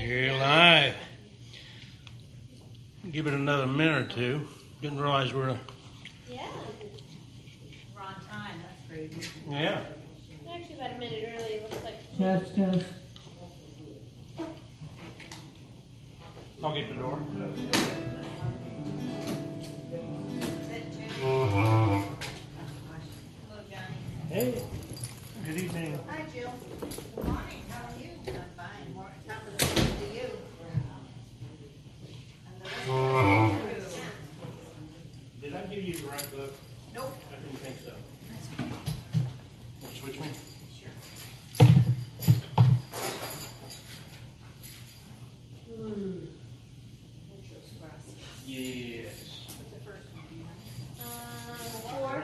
You're live. Give it another minute or two. Didn't realize we're... Yeah. We're on time. That's crazy. Yeah. Actually, about a minute early, it looks like. Test. I'll get the door. Hello, Johnny. Hey. Good evening. Hi, Jill. Good morning. How are you? I'm fine. More top of the morning to you. And the rest of the crew. Did I give you the right book? Nope. I didn't think so. Switch me? Sure. Yes. What's the first one? Do you know? 4.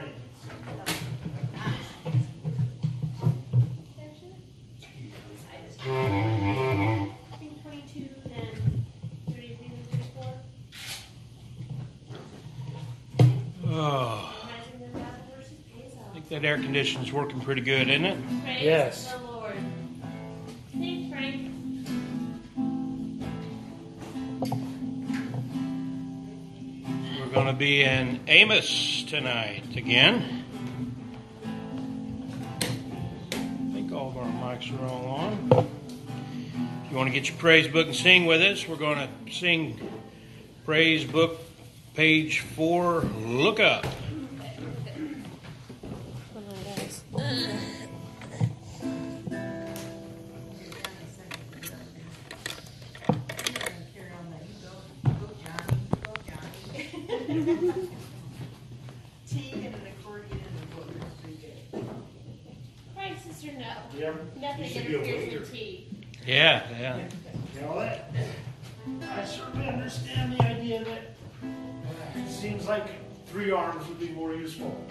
I think 22, then 33, 34. Oh, Imagine the Bible verses pays I off. think that air conditioning's working pretty good, isn't it? Praise Yes. the Lord. Thanks, Frank. We're going to be in Amos tonight again. I think all of our mics are all on. If you want to get your praise book and sing with us, we're going to sing praise book page 4, Look Up. Carry on that. You go, Johnny. You go, Johnny. Tea and an accordion and a book. That's pretty good. Frank, sister, no. Yeah. Nothing You should be a interferes waiter. with tea. Yeah. You know what? I certainly understand the idea that it seems like 3 arms would be more useful.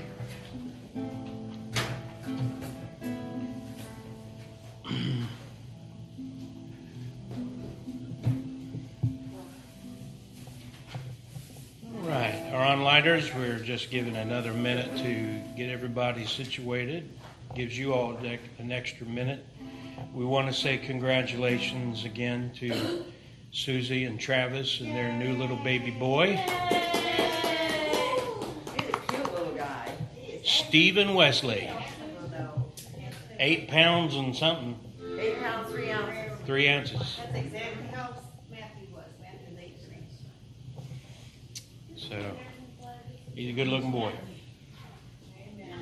All right, our onliners, we're just giving another minute to get everybody situated. Gives you all an extra minute. We want to say congratulations again to Susie and Travis and their new little baby boy, He's a cute little guy. Stephen Wesley. Although, 8 pounds and something, 8 pounds, 3 ounces. 3 ounces. That's exactly how Matthew was. Matthew was 8 3. So he's a good looking boy. Amen.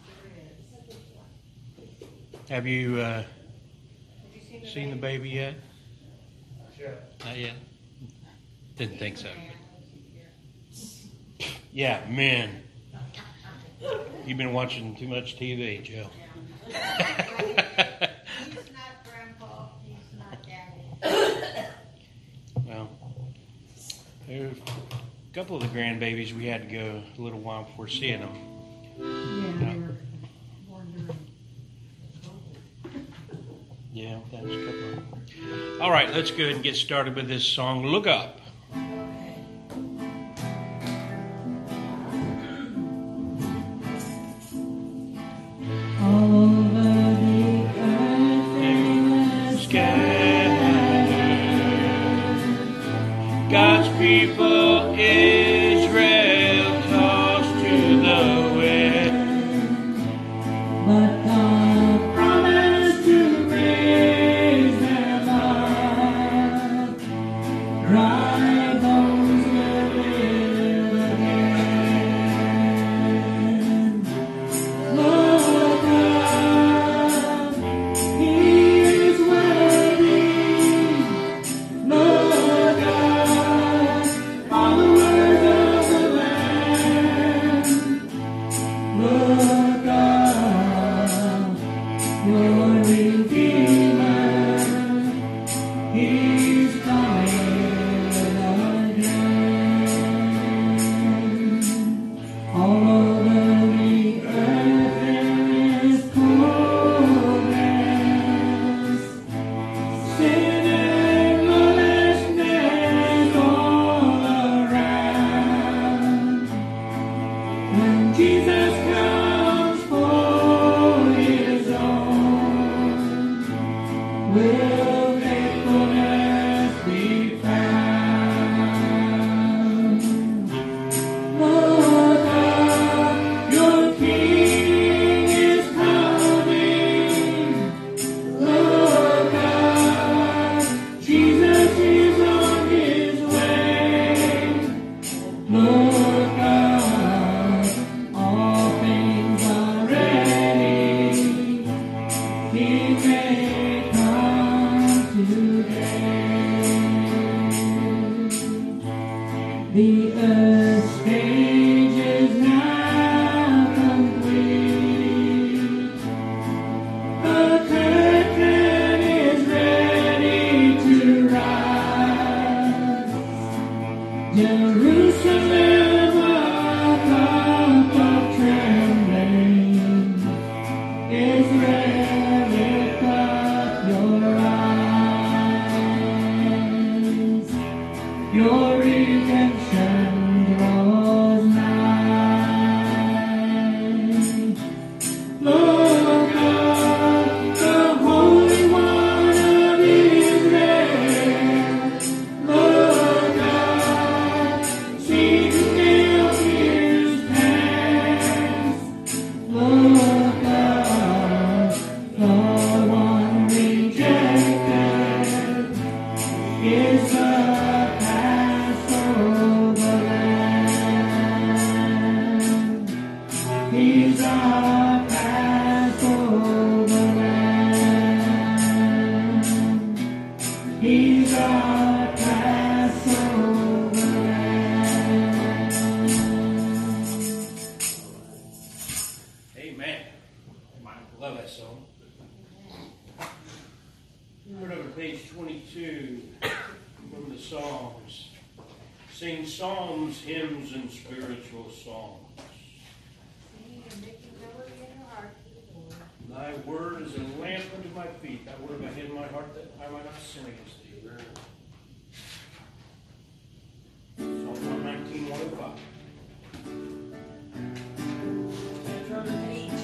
Have you seen the baby yet? Sure. Not yet. Didn't think so. Yeah, man. You've been watching too much TV, Joe. He's not grandpa. He's not daddy. Well, there's a couple of the grandbabies we had to go a little while before seeing them. Yeah, that was a couple of them. All right, let's go ahead and get started with this song, Look Up. All over the earth is Scattered, God's people, Israel, tossed to the wind. but God promised to raise them up. Dry bones will live again. Look up, He is worthy. Look up, followers of the Lamb. Look up, your Redeemer, He's coming again. All over the earth there is progress. Sin and lawlessness all around. When Jesus comes for His own, will faithfulness The earth stage is now complete. The curtain is ready to rise. Jerusalem, a cup of trembling, is red with your eyes. Your redemption draws nigh. Look up, the Holy One of Israel. Look up, see the nail-pierced hands. Look up, the one rejected is the Passover Lamb. He's our Passover Lamb. He's our Passover Lamb. Amen. Love that song. Turn over to page 22 from the Psalms. Sing psalms, hymns, and spiritual songs. Singing and making melody in your heart to the Lord. Thy word is a lamp unto my feet. Thy word have I hid in my heart that I might not sin against thee. Psalm 119, 105. From the page.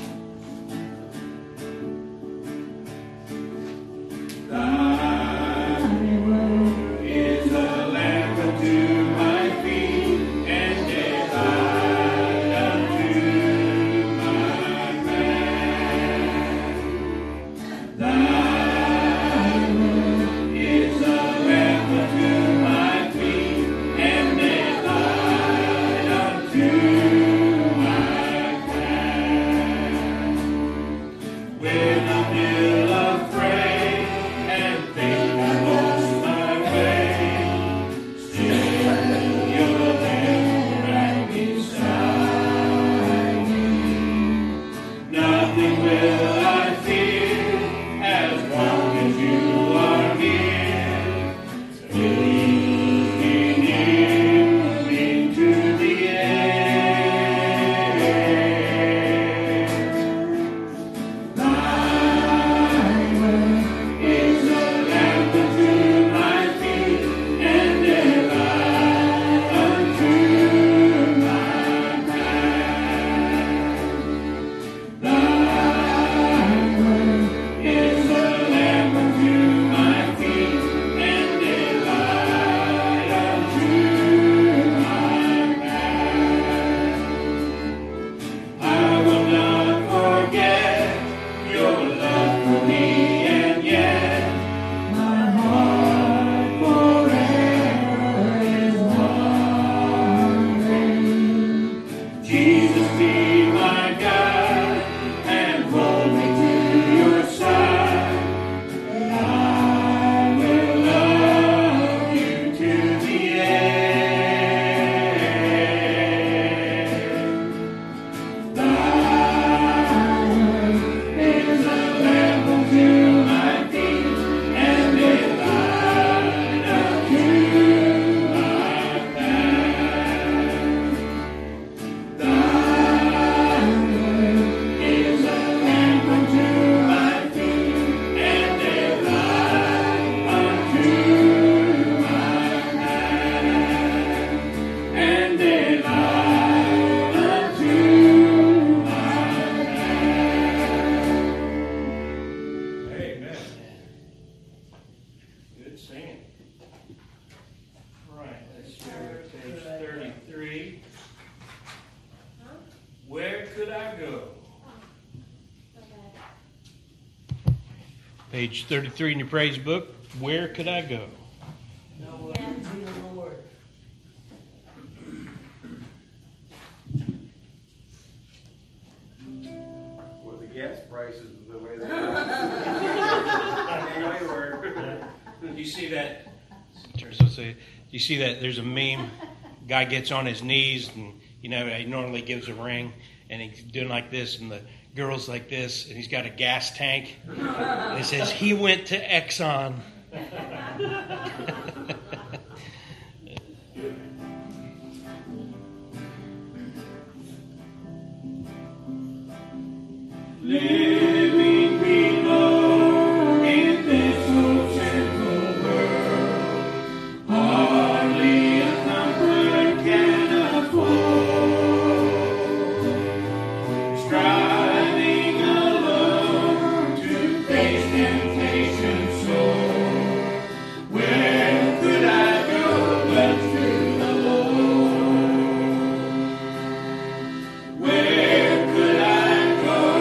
Thy word Is a lamp unto my feet and a light unto my path. Thy word is a lamp unto my feet and a light unto my path. When I feel afraid and think I lost my way, still you're there right beside me. Nothing will I fear as long as you are near. Lead me near into the air. Thy word is a lamp unto my feet and a light unto my path. Thy word is a lamp unto my feet and a light unto my path. I will not forget your love for me, and yet my heart forever is wandering. Jesus be my guide and hold me to your side. I will love you to the end. Thy word is a lamp unto my feet and a light unto my path. Thy word is a lamp unto my feet and a light unto my path. And a light unto my path. Amen. Good singing. All right, let's go to page 33. Huh? Where could I go? Okay. Page 33 in your praise book. Where could I go? Nowhere Yeah. to the Lord. Well, the gas prices, the way they are. You see that? So say, you see that? There's a meme guy gets on his knees, and he normally gives a ring, and he's doing like this, and the girl's like this, and he's got a gas tank. And it says, "He went to Exxon." Living below in this old sinful world, hardly a comfort can afford. Striving alone to face temptation sore. Where could I go but to the Lord? Where could I go?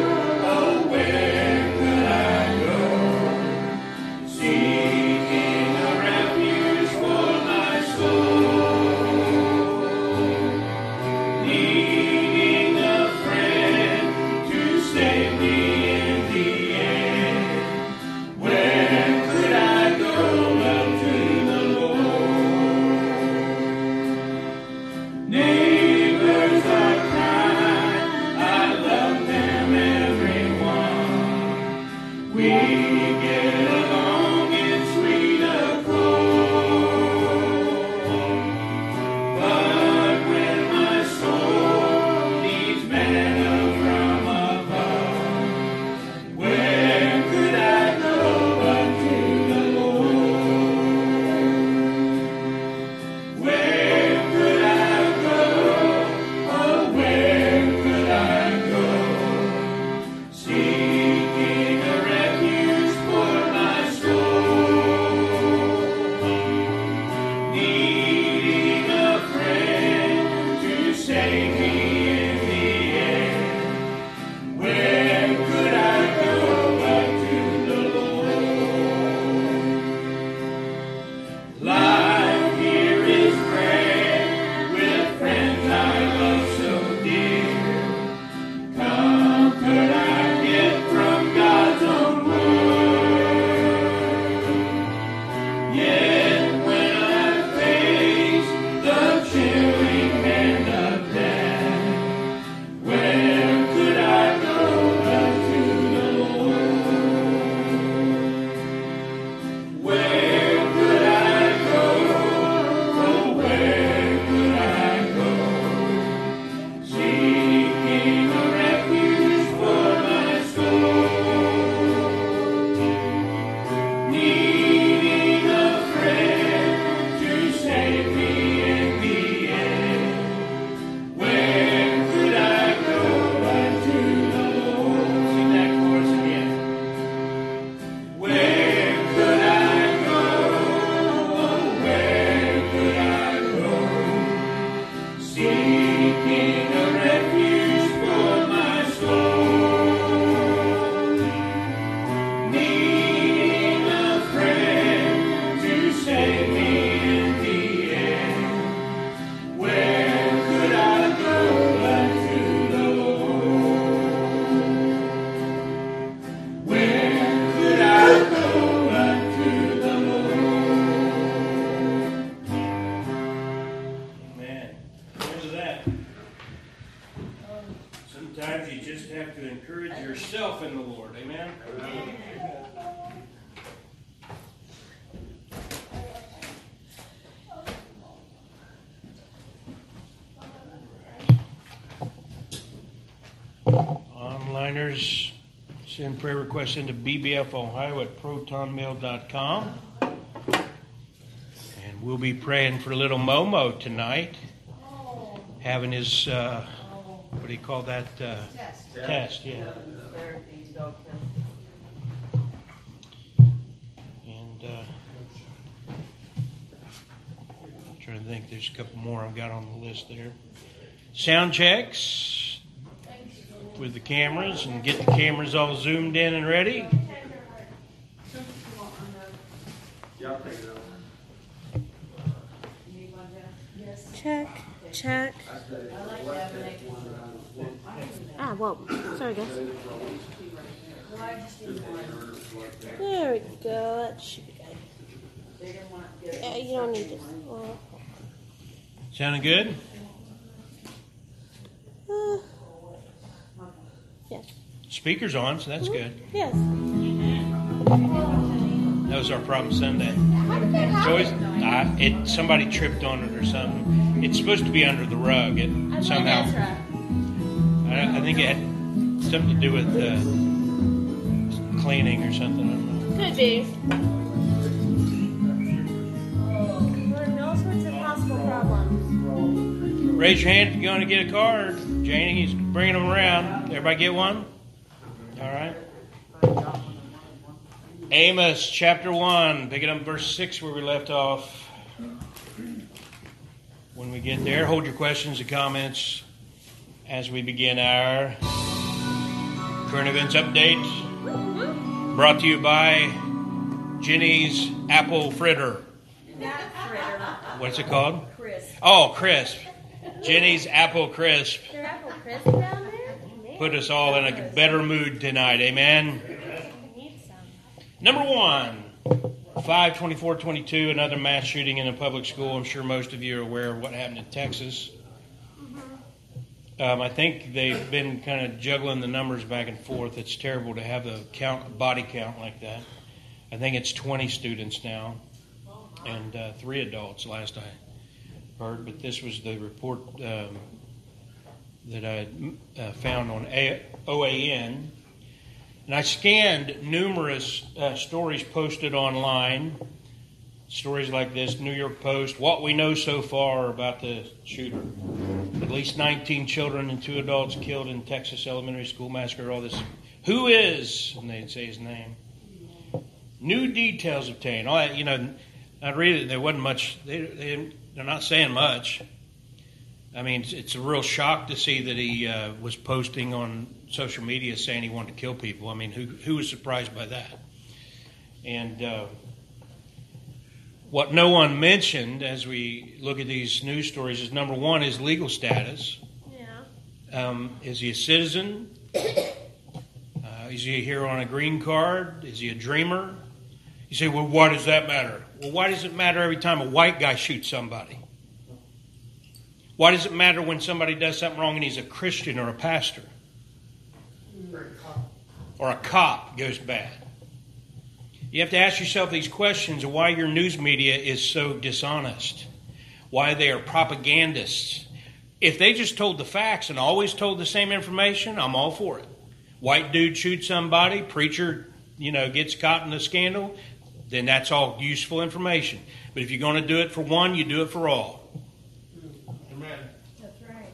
Sometimes you just have to encourage yourself in the Lord. Amen? Onliners, send prayer requests into bbfohio@protonmail.com. And we'll be praying for little Momo tonight, having his, what do you call that? Test, yeah. And I'm trying to think, there's a couple more I've got on the list there. Sound checks with the cameras, and get the cameras all zoomed in and ready. Check, check. Well, sorry guys. There we go. That should be good. Yeah, you don't need this. Well, Sounding good? Yes. Speaker's on, so that's good. Yes. That was our problem Sunday. How did that It's happen? always, somebody tripped on it or something. It's supposed to be under the rug. It somehow. I think it had something to do with cleaning or something. I don't know. Could be. There are all sorts of possible problems. Raise your hand if you're going to get a card. Janie's bringing them around. Everybody get one? All right. Amos chapter 1, picking up verse 6 where we left off. When we get there, hold your questions and comments as we begin our current events update. Brought to you by Jenny's Apple Fritter. Not fritter, What's it called? crisp. Oh, crisp. Jenny's Apple Crisp. Is there apple crisp down there? Put us all in a better mood tonight. Amen. I need some. Number 1, 5/24/22, another mass shooting in a public school. I'm sure most of you are aware of what happened in Texas. I think they've been kind of juggling the numbers back and forth. It's terrible to have a body count like that. I think it's 20 students now and 3 adults last I heard. But this was the report that I found on OAN. And I scanned numerous stories posted online. Stories like this, New York Post, what we know so far about the shooter. At least 19 children and 2 adults killed in Texas elementary school massacre. All this. Who is? And they'd say his name. New details obtained. All that, I read it. There wasn't much. They're not saying much. I mean, it's a real shock to see that he was posting on social media saying he wanted to kill people. I mean, who was surprised by that? And what no one mentioned as we look at these news stories is, number 1, his legal status. Yeah. Is he a citizen? Is he here on a green card? Is he a dreamer? You say, well, why does that matter? Well, why does it matter every time a white guy shoots somebody? Why does it matter when somebody does something wrong and he's a Christian or a pastor? Or a cop goes bad? You have to ask yourself these questions of why your news media is so dishonest. Why they are propagandists. If they just told the facts and always told the same information, I'm all for it. White dude shoots somebody, preacher, gets caught in a scandal, then that's all useful information. But if you're going to do it for one, you do it for all. That's right.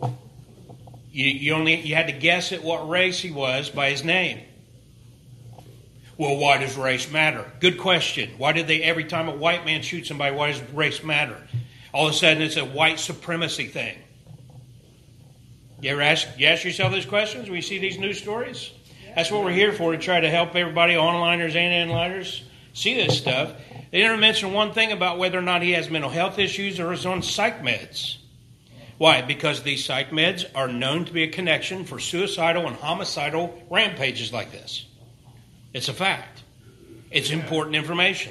You had to guess at what race he was by his name. Well, why does race matter? Good question. Why did they, every time a white man shoots somebody, why does race matter? All of a sudden it's a white supremacy thing. You ever ask yourself these questions when you see these news stories? That's what we're here for, to try to help everybody, onliners and inliners, see this stuff. They never mention one thing about whether or not he has mental health issues or is on psych meds. Why? Because these psych meds are known to be a connection for suicidal and homicidal rampages like this. It's a fact. It's important information.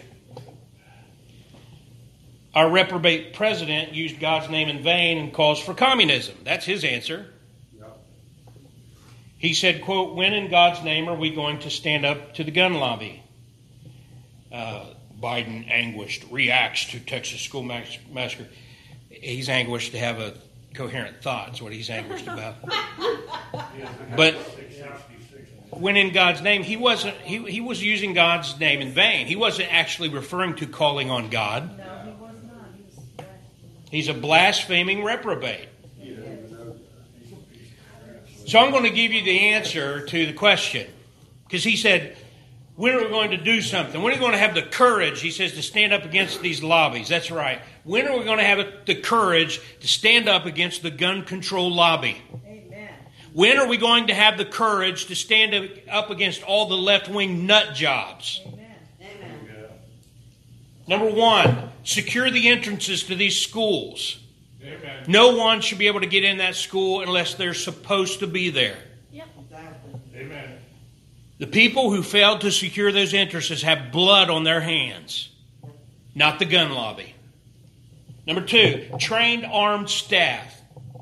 Our reprobate president used God's name in vain and calls for communism. That's his answer. He said, quote, when in God's name are we going to stand up to the gun lobby? Biden anguished, reacts to Texas school massacre. He's anguished to have a coherent thought. That's what he's anguished about. But when in God's name, he was using God's name in vain. He wasn't actually referring to calling on God. No, he was not. He's a blaspheming reprobate. So I'm going to give you the answer to the question. Because he said, when are we going to do something? When are we going to have the courage, he says, to stand up against these lobbies? That's right. When are we going to have the courage to stand up against the gun control lobby? Amen. When are we going to have the courage to stand up against all the left-wing nut jobs? Amen. Amen. Number 1, secure the entrances to these schools. Amen. No one should be able to get in that school unless they're supposed to be there. Yep. Exactly. Amen. The people who failed to secure those entrances have blood on their hands, not the gun lobby. Number 2, trained armed staff.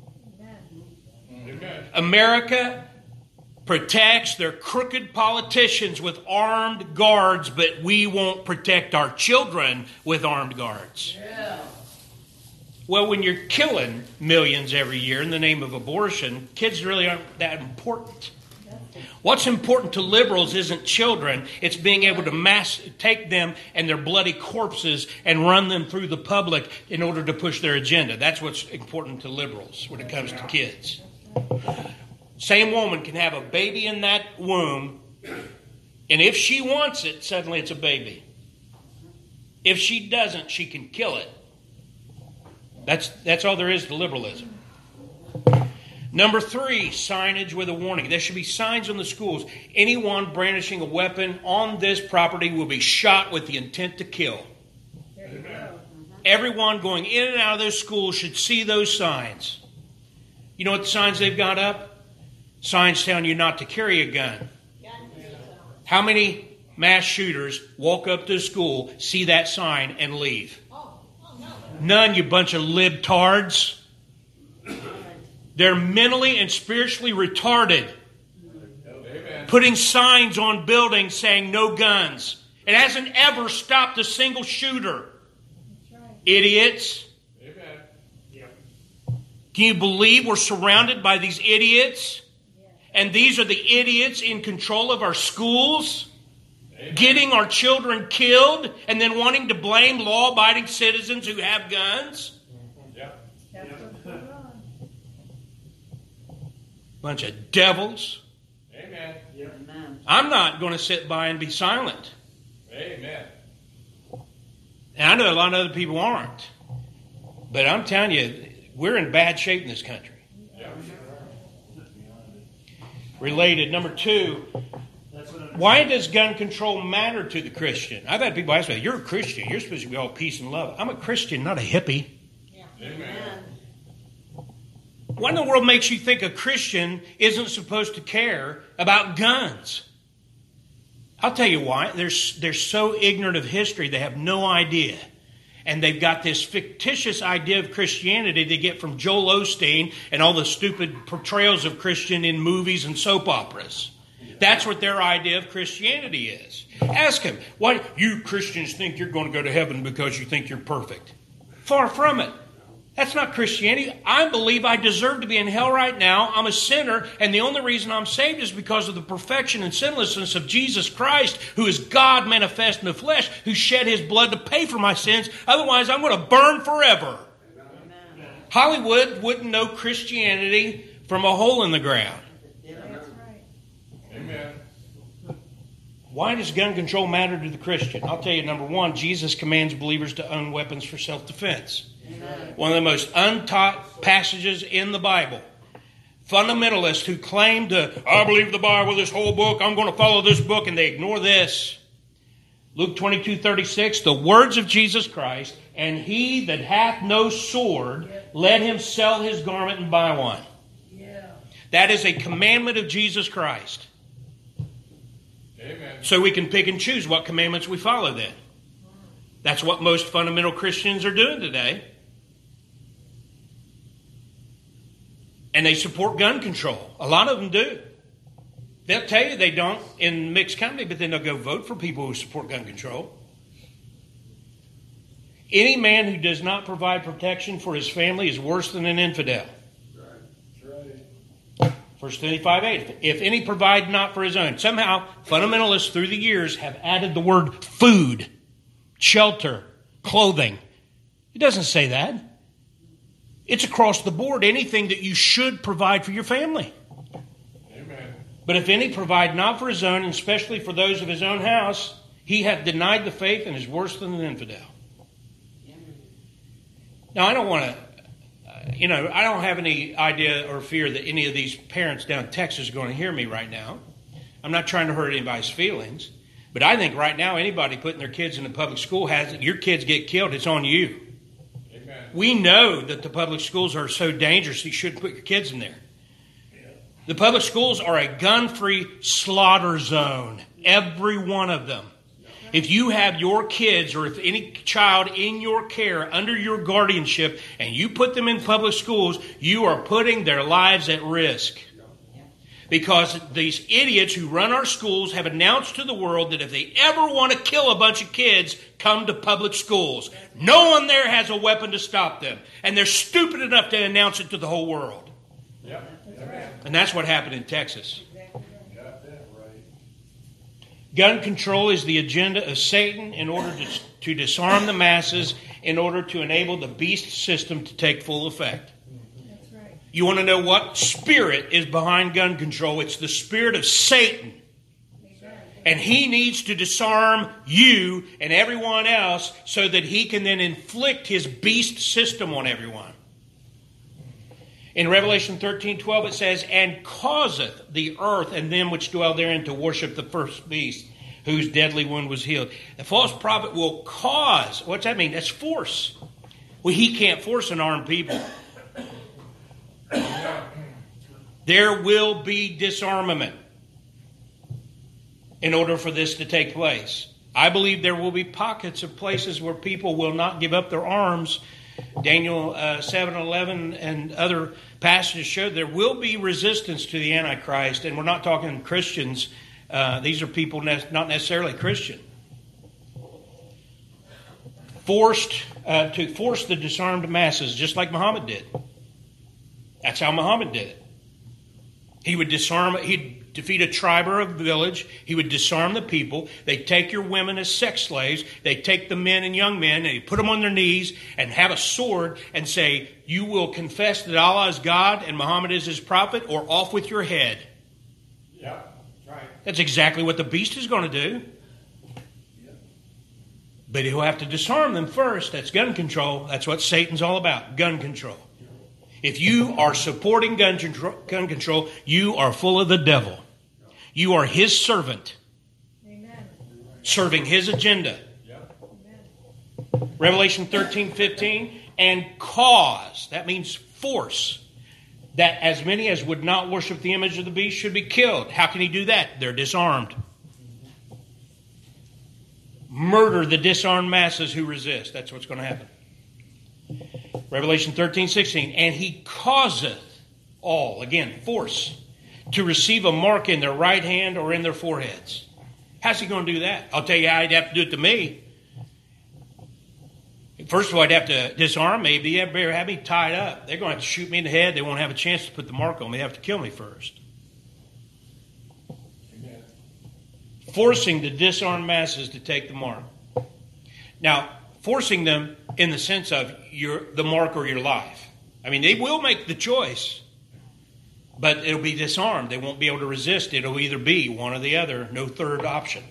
Amen. America protects their crooked politicians with armed guards, but we won't protect our children with armed guards. Well, when you're killing millions every year in the name of abortion, kids really aren't that important. What's important to liberals isn't children. It's being able to take them and their bloody corpses and run them through the public in order to push their agenda. That's what's important to liberals when it comes to kids. Same woman can have a baby in that womb, and if she wants it, suddenly it's a baby. If she doesn't, she can kill it. That's all there is to liberalism. Number 3, signage with a warning. There should be signs on the schools. Anyone brandishing a weapon on this property will be shot with the intent to kill. Everyone going in and out of those schools should see those signs. You know what the signs they've got up? Signs telling you not to carry a gun. How many mass shooters walk up to school, see that sign, and leave? None, you bunch of libtards. They're mentally and spiritually retarded. Amen. Putting signs on buildings saying no guns. It hasn't ever stopped a single shooter. Idiots. Amen. Can you believe we're surrounded by these idiots? And these are the idiots in control of our schools? Amen. Getting our children killed and then wanting to blame law-abiding citizens who have guns? Bunch of devils. Amen. I'm not going to sit by and be silent. Amen. And I know a lot of other people aren't. But I'm telling you, we're in bad shape in this country. Related, number 2, why does gun control matter to the Christian? I've had people ask me, you're a Christian. You're supposed to be all peace and love. I'm a Christian, not a hippie. Amen. What in the world makes you think a Christian isn't supposed to care about guns? I'll tell you why. They're so ignorant of history, they have no idea. And they've got this fictitious idea of Christianity they get from Joel Osteen and all the stupid portrayals of Christian in movies and soap operas. That's what their idea of Christianity is. Ask them, why you Christians think you're going to go to heaven because you think you're perfect? Far from it. That's not Christianity. I believe I deserve to be in hell right now. I'm a sinner, and the only reason I'm saved is because of the perfection and sinlessness of Jesus Christ, who is God manifest in the flesh, who shed his blood to pay for my sins. Otherwise, I'm going to burn forever. Amen. Hollywood wouldn't know Christianity from a hole in the ground. Amen. Why does gun control matter to the Christian? I'll tell you, number 1, Jesus commands believers to own weapons for self-defense. Amen. One of the most untaught passages in the Bible. Fundamentalists who claim to, I believe the Bible, this whole book, I'm going to follow this book, and they ignore this. Luke 22:36, the words of Jesus Christ, and he that hath no sword, let him sell his garment and buy one. Yeah. That is a commandment of Jesus Christ. Amen. So we can pick and choose what commandments we follow then. That's what most fundamental Christians are doing today. And they support gun control. A lot of them do. They'll tell you they don't in mixed company, but then they'll go vote for people who support gun control. Any man who does not provide protection for his family is worse than an infidel. Right. 1 Timothy 5:8. If any provide not for his own. Somehow, fundamentalists through the years have added the word food, shelter, clothing. It doesn't say that. It's across the board, anything that you should provide for your family. Amen. But if any provide not for his own, and especially for those of his own house, he hath denied the faith and is worse than an infidel. Now, I don't want to, I don't have any idea or fear that any of these parents down in Texas are going to hear me right now. I'm not trying to hurt anybody's feelings. But I think right now, anybody putting their kids in the public school your kids get killed, it's on you. Amen. We know that the public schools are so dangerous, you shouldn't put your kids in there. The public schools are a gun-free slaughter zone. Every one of them. If you have your kids or if any child in your care, under your guardianship, and you put them in public schools, you are putting their lives at risk. Because these idiots who run our schools have announced to the world that if they ever want to kill a bunch of kids, come to public schools. No one there has a weapon to stop them. And they're stupid enough to announce it to the whole world. Yep. And that's what happened in Texas. Got that right. Gun control is the agenda of Satan in order to disarm the masses, in order to enable the beast system to take full effect. That's right. You want to know what spirit is behind gun control? It's the spirit of Satan. And he needs to disarm you and everyone else so that he can then inflict his beast system on everyone. In Revelation 13:12 it says, "And causeth the earth and them which dwell therein to worship the first beast, whose deadly wound was healed." The false prophet will cause. What's that mean? That's force. Well, he can't force an armed people. There will be disarmament in order for this to take place. I believe there will be pockets of places where people will not give up their arms. Daniel 7:11 and other passages show there will be resistance to the Antichrist, and we're not talking Christians. These are people not necessarily Christian. To force the disarmed masses, just like Muhammad did. That's how Muhammad did it. He would disarm. He'd defeat a tribe or a village. He would disarm the people. They'd take your women as sex slaves. They'd take the men and young men, and they'd put them on their knees and have a sword and say, "You will confess that Allah is God and Muhammad is his prophet, or off with your head." Yep. Right. That's exactly what the beast is going to do. But he'll have to disarm them first. That's gun control. That's what Satan's all about, gun control. If you are supporting gun control, you are full of the devil. You are his servant, Amen. serving his agenda. Yep. Revelation 13:15, "And cause," that means force, "that as many as would not worship the image of the beast should be killed." How can he do that? They're disarmed. Murder the disarmed masses who resist. That's what's going to happen. Revelation 13:16, "And he causeth all," again, force, "to receive a mark in their right hand or in their foreheads." How's he going to do that? I'll tell you how he'd have to do it to me. First of all, I'd have to disarm me. They'd have me tied up. They're going to have to shoot me in the head. They won't have a chance to put the mark on me. They have to kill me first. Amen. Forcing the disarmed masses to take the mark. Now, forcing them in the sense of the mark or your life. I mean, they will make the choice, but it'll be disarmed. They won't be able to resist. It'll either be one or the other, no third option.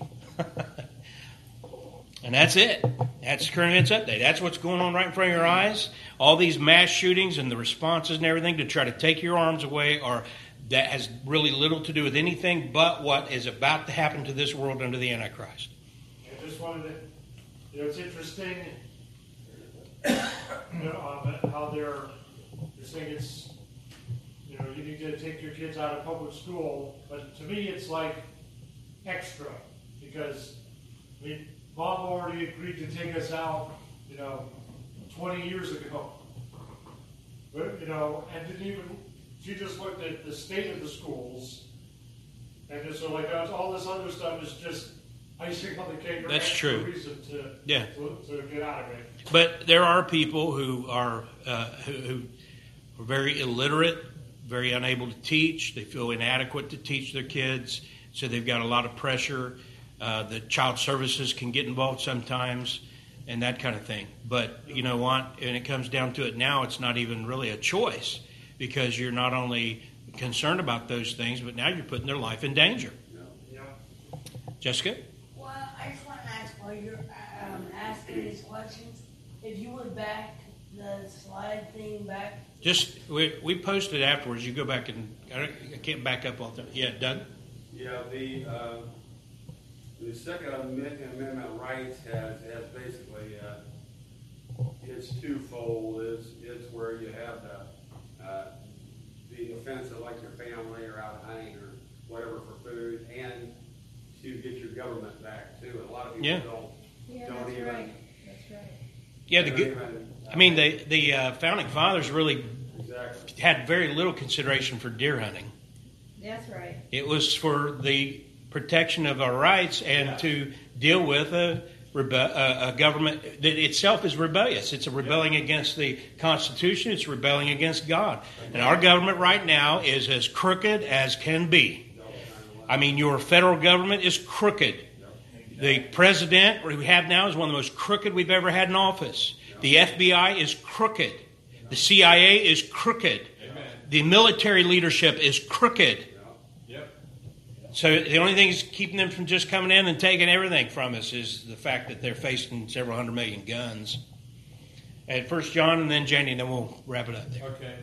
And that's it. That's the current events update. That's what's going on right in front of your eyes. All these mass shootings and the responses and everything to try to take your arms away that has really little to do with anything but what is about to happen to this world under the Antichrist. I just wanted to, it's interesting, how they're saying it's, you need to take your kids out of public school, but to me it's like extra, because, Mom already agreed to take us out, 20 years ago. But, and didn't even, she just looked at the state of the schools, and just so all this other stuff is just icing on the cake. That's true. Reason to get out of it. But there are people who are who are very illiterate, very unable to teach. They feel inadequate to teach their kids, so they've got a lot of pressure. The child services can get involved sometimes, and that kind of thing. But you know what? When it comes down to it now, it's not even really a choice, because you're not only concerned about those things, but now you're putting their life in danger. Yeah. Jessica? Well, I just want to ask while you're asking these questions, if you went back, the slide thing back. We posted afterwards. You go back and I can't back up all the time. Yeah, Doug? Yeah, the Second Amendment rights has basically, it's twofold. It's where you have the offense of like your family or out hunting or whatever for food, and to get your government back too. And a lot of people Yeah. Yeah, don't that's even. right. That's right. Yeah, don't the founding fathers really exactly. had very little consideration for deer hunting. That's right. It was for the protection of our rights and to deal with a government that itself is rebellious. It's a rebelling against the Constitution. It's rebelling against God. And our government right now is as crooked as can be. I mean, your federal government is crooked. The president we have now is one of the most crooked we've ever had in office. The FBI is crooked. The CIA is crooked. The military leadership is crooked. So the only thing is keeping them from just coming in and taking everything from us is the fact that they're facing several 100 million guns. At first John and then Janie, and then we'll wrap it up there. Okay.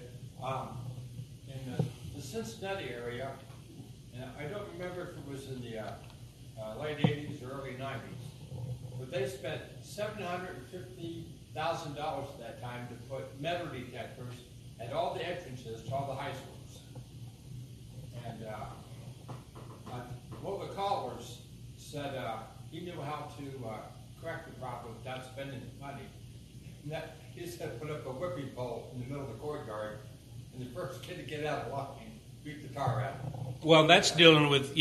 In the Cincinnati area, and I don't remember if it was in the late 80s or early 90s, but they spent $750,000 at that time to put metal detectors at all the entrances to all the high schools. And one of the callers said he knew how to correct the problem without spending money. And that, he said put up a whipping pole in the middle of the courtyard, and the first kid to get out of the line beat the tar out of him. Well, that's dealing with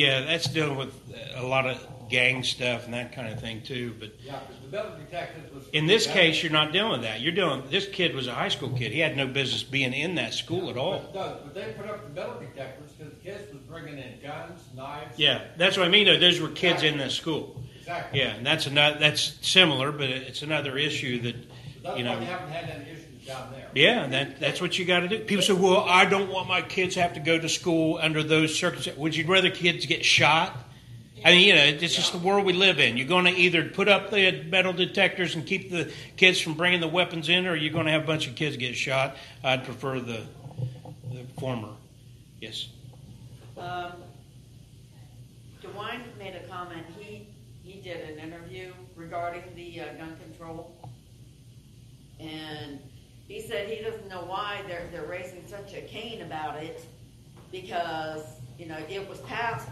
a lot of gang stuff and that kind of thing too. But Yeah, because the metal detectors was... in this case, you're not dealing with that. This kid was a high school kid. He had no business being in that school at all. But they put up the metal detectors because the kids was bringing in guns, knives... Yeah, that's what I mean. Though those were kids in the school. Exactly. Yeah, and that's similar, but it's another issue that That's you why know. we haven't had any issues down there. Yeah, that's what you got to do. People say, "Well, I don't want my kids to have to go to school under those circumstances." Would you rather kids get shot? I mean, it's just the world we live in. You're going to either put up the metal detectors and keep the kids from bringing the weapons in, or you're going to have a bunch of kids get shot. I'd prefer the former. Yes. DeWine made a comment. He did an interview regarding the gun control, and he said he doesn't know why they're raising such a cane about it, because it was passed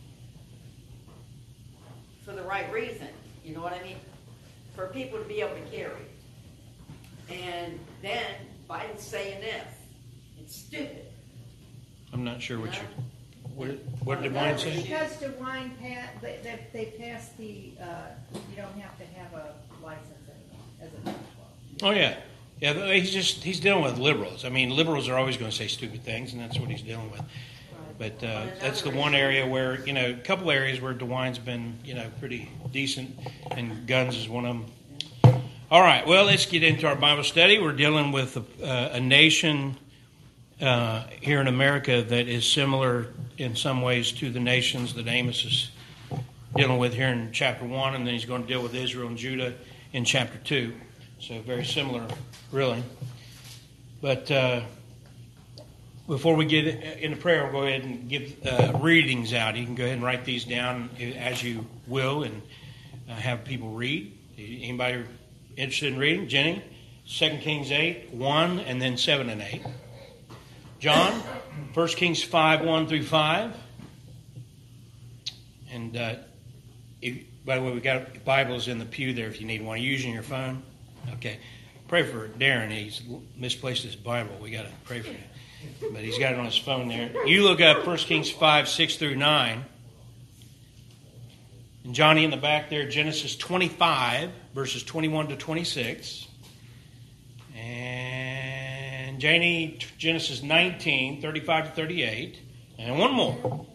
for the right reason. You know what I mean? For people to be able to carry. And then Biden's saying this. It's stupid. I'm not sure what did Well, DeWine say? Because DeWine they passed the you don't have to have a license anymore as a gun club. Oh yeah. Yeah, he's dealing with liberals. I mean, liberals are always going to say stupid things, and that's what he's dealing with. But that's the one area where, a couple areas where DeWine's been, pretty decent, and guns is one of them. All right, well, let's get into our Bible study. We're dealing with a nation here in America that is similar in some ways to the nations that Amos is dealing with here in chapter 1, and then he's going to deal with Israel and Judah in chapter 2. So very similar, really. But before we get into prayer, we'll go ahead and give readings out. You can go ahead and write these down as you will and have people read. Anybody interested in reading? Jenny? 2 Kings 8, 1, and then 7 and 8. John? 1 Kings 5, 1 through 5. And by the way, we got Bibles in the pew there if you need one. Are you using your phone? Okay. Pray for Darren. He's misplaced his Bible. We got to pray for him. But he's got it on his phone there. You look up 1 Kings 5, 6 through 9. And Johnny in the back there, Genesis 25, verses 21 to 26. And Janie, Genesis 19, 35 to 38. And one more.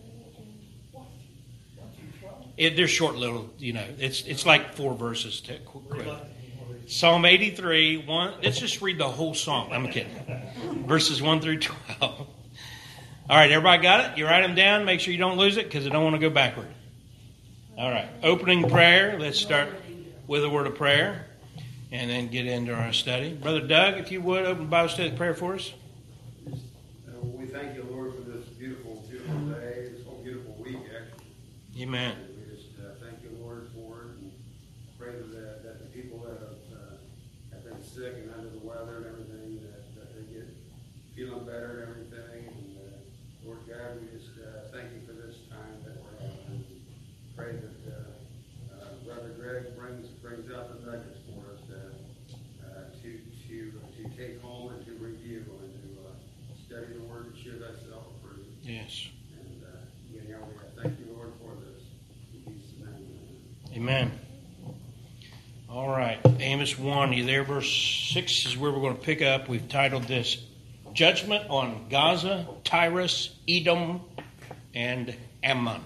They're short little, it's like 4 verses to quick. Psalm 83, 1. Let's just read the whole psalm. I'm kidding. Verses 1 through 12. All right, everybody got it? You write them down. Make sure you don't lose it because I don't want to go backward. All right, opening prayer. Let's start with a word of prayer and then get into our study. Brother Doug, if you would, open the Bible study prayer for us. We thank you, Lord, for this beautiful, beautiful day, this whole beautiful week, actually. Amen. We just thank you, Lord, for it, and pray that the people that have been sick and under the weather and everything, that they get feeling better and everything. And Lord God, we just thank you for this time that we're having. Pray that take home and to review and to study the word to show thyself approved. Yes. And again, Yahweh, I thank you, Lord, for this. In Jesus' name. Amen. All right. Amos 1, you there? Verse 6 is where we're going to pick up. We've titled this Judgment on Gaza, Tyrus, Edom, and Ammon.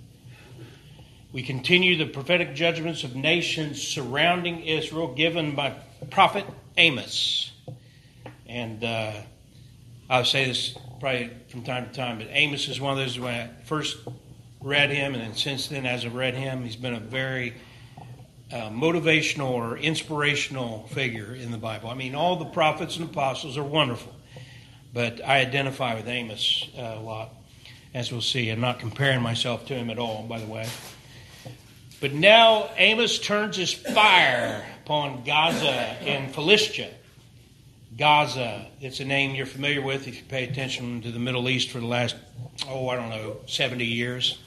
We continue the prophetic judgments of nations surrounding Israel given by prophet Amos. And I'll say this probably from time to time, but Amos is one of those when I first read him, and then since then as I've read him, he's been a very motivational or inspirational figure in the Bible. I mean, all the prophets and apostles are wonderful, but I identify with Amos a lot, as we'll see. I'm not comparing myself to him at all, by the way. But now Amos turns his fire upon Gaza and Philistia. Gaza, it's a name you're familiar with if you pay attention to the Middle East for the last, 70 years.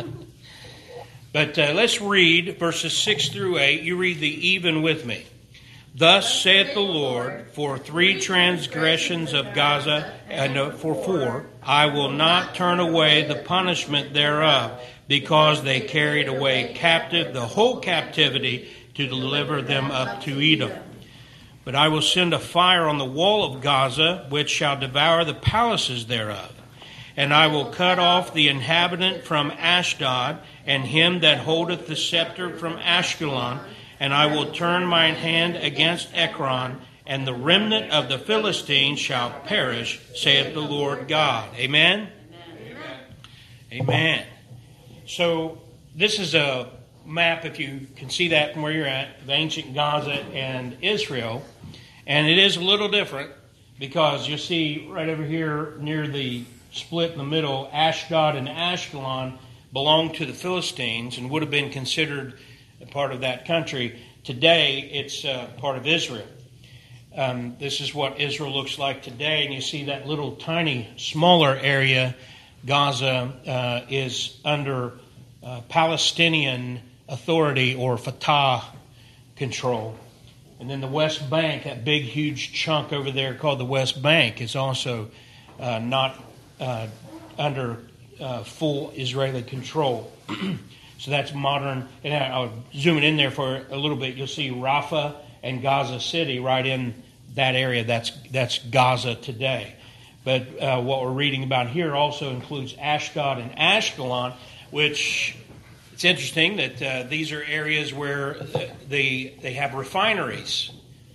But let's read verses 6 through 8. You read the even with me. Thus saith the Lord, for 3 transgressions of Gaza, and for 4, I will not turn away the punishment thereof, because they carried away captive the whole captivity to deliver them up to Edom. But I will send a fire on the wall of Gaza, which shall devour the palaces thereof. And I will cut off the inhabitant from Ashdod, and him that holdeth the scepter from Ashkelon. And I will turn mine hand against Ekron, and the remnant of the Philistines shall perish, saith the Lord God. Amen? Amen. Amen. So this is a map, if you can see that from where you're at, of ancient Gaza and Israel. And it is a little different because you see right over here near the split in the middle, Ashdod and Ashkelon belonged to the Philistines and would have been considered a part of that country. Today, it's part of Israel. This is what Israel looks like today, and you see that little tiny, smaller area. Gaza is under Palestinian authority or Fatah control. And then the West Bank, that big, huge chunk over there called the West Bank, is also not under full Israeli control. So that's modern. And I'll zoom it in there for a little bit. You'll see Rafah and Gaza City right in that area. That's Gaza today. But what we're reading about here also includes Ashdod and Ashkelon, which it's interesting that these are areas where they have refineries.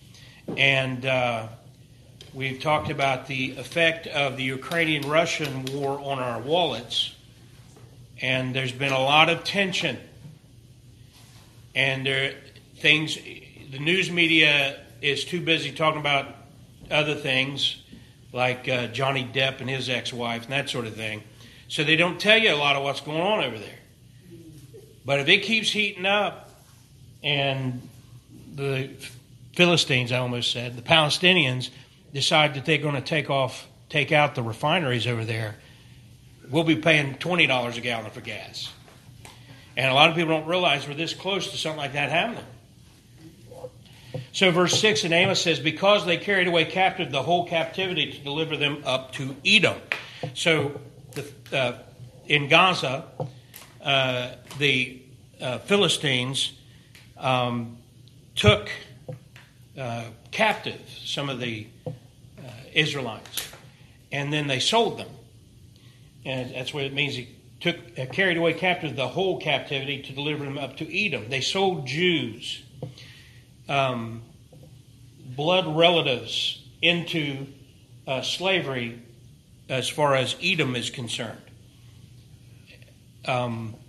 And we've talked about the effect of the Ukrainian-Russian war on our wallets. And there's been a lot of tension. And the news media is too busy talking about other things like Johnny Depp and his ex-wife and that sort of thing. So they don't tell you a lot of what's going on over there. But if it keeps heating up and the Philistines, I almost said, the Palestinians decide that they're going to take out the refineries over there, we'll be paying $20 a gallon for gas. And a lot of people don't realize we're this close to something like that happening. So verse 6 in Amos says, because they carried away captive the whole captivity to deliver them up to Edom. So in Gaza, the Philistines took captive some of the Israelites, and then they sold them. And that's what it means. He carried away captive the whole captivity to deliver them up to Edom. They sold Jews, blood relatives, into slavery as far as Edom is concerned. How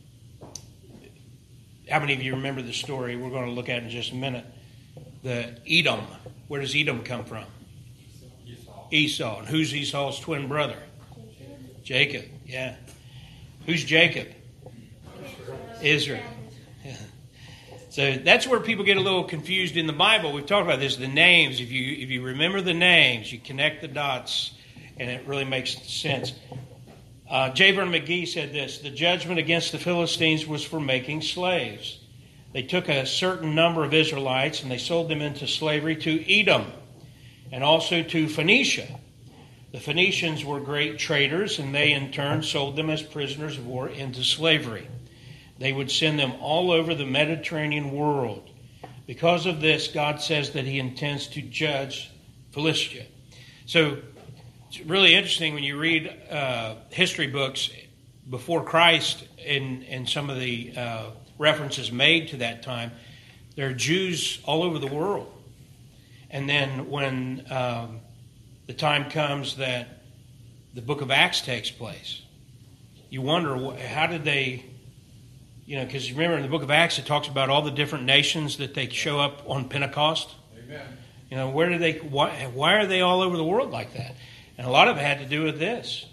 many of you remember the story we're going to look at in just a minute? The Edom. Where does Edom come from? Esau. And who's Esau's twin brother? Jacob. Yeah. Who's Jacob? Israel. Yeah. So that's where people get a little confused in the Bible. We've talked about this, the names. If you remember the names, you connect the dots, and it really makes sense. J. Vernon McGee said this: the judgment against the Philistines was for making slaves. They took a certain number of Israelites and they sold them into slavery to Edom. and also to Phoenicia. The Phoenicians were great traders, and they in turn sold them as prisoners of war into slavery. They would send them all over the Mediterranean world. Because of this, God says that he intends to judge Philistia. So it's really interesting when you read history books before Christ and some of the references made to that time. There are Jews all over the world. And then when the time comes that the book of Acts takes place, you wonder, how did they, because remember in the book of Acts it talks about all the different nations that they show up on Pentecost. Amen. Where do they, why are they all over the world like that? And a lot of it had to do with this.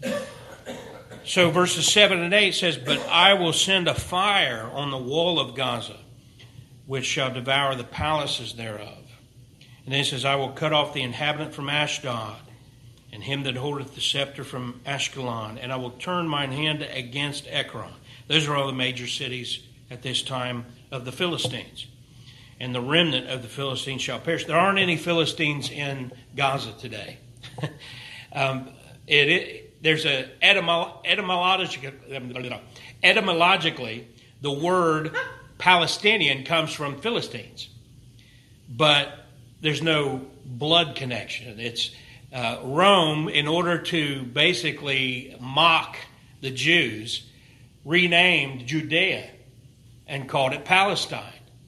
So verses 7 and 8 says, "But I will send a fire on the wall of Gaza, which shall devour the palaces thereof. And then it says, I will cut off the inhabitant from Ashdod, and him that holdeth the scepter from Ashkelon, and I will turn mine hand against Ekron." Those are all the major cities at this time of the Philistines. "And the remnant of the Philistines shall perish." There aren't any Philistines in Gaza today. There's a etymologically, the word Palestinian comes from Philistines, but there's no blood connection. It's Rome, in order to basically mock the Jews, renamed Judea and called it Palestine.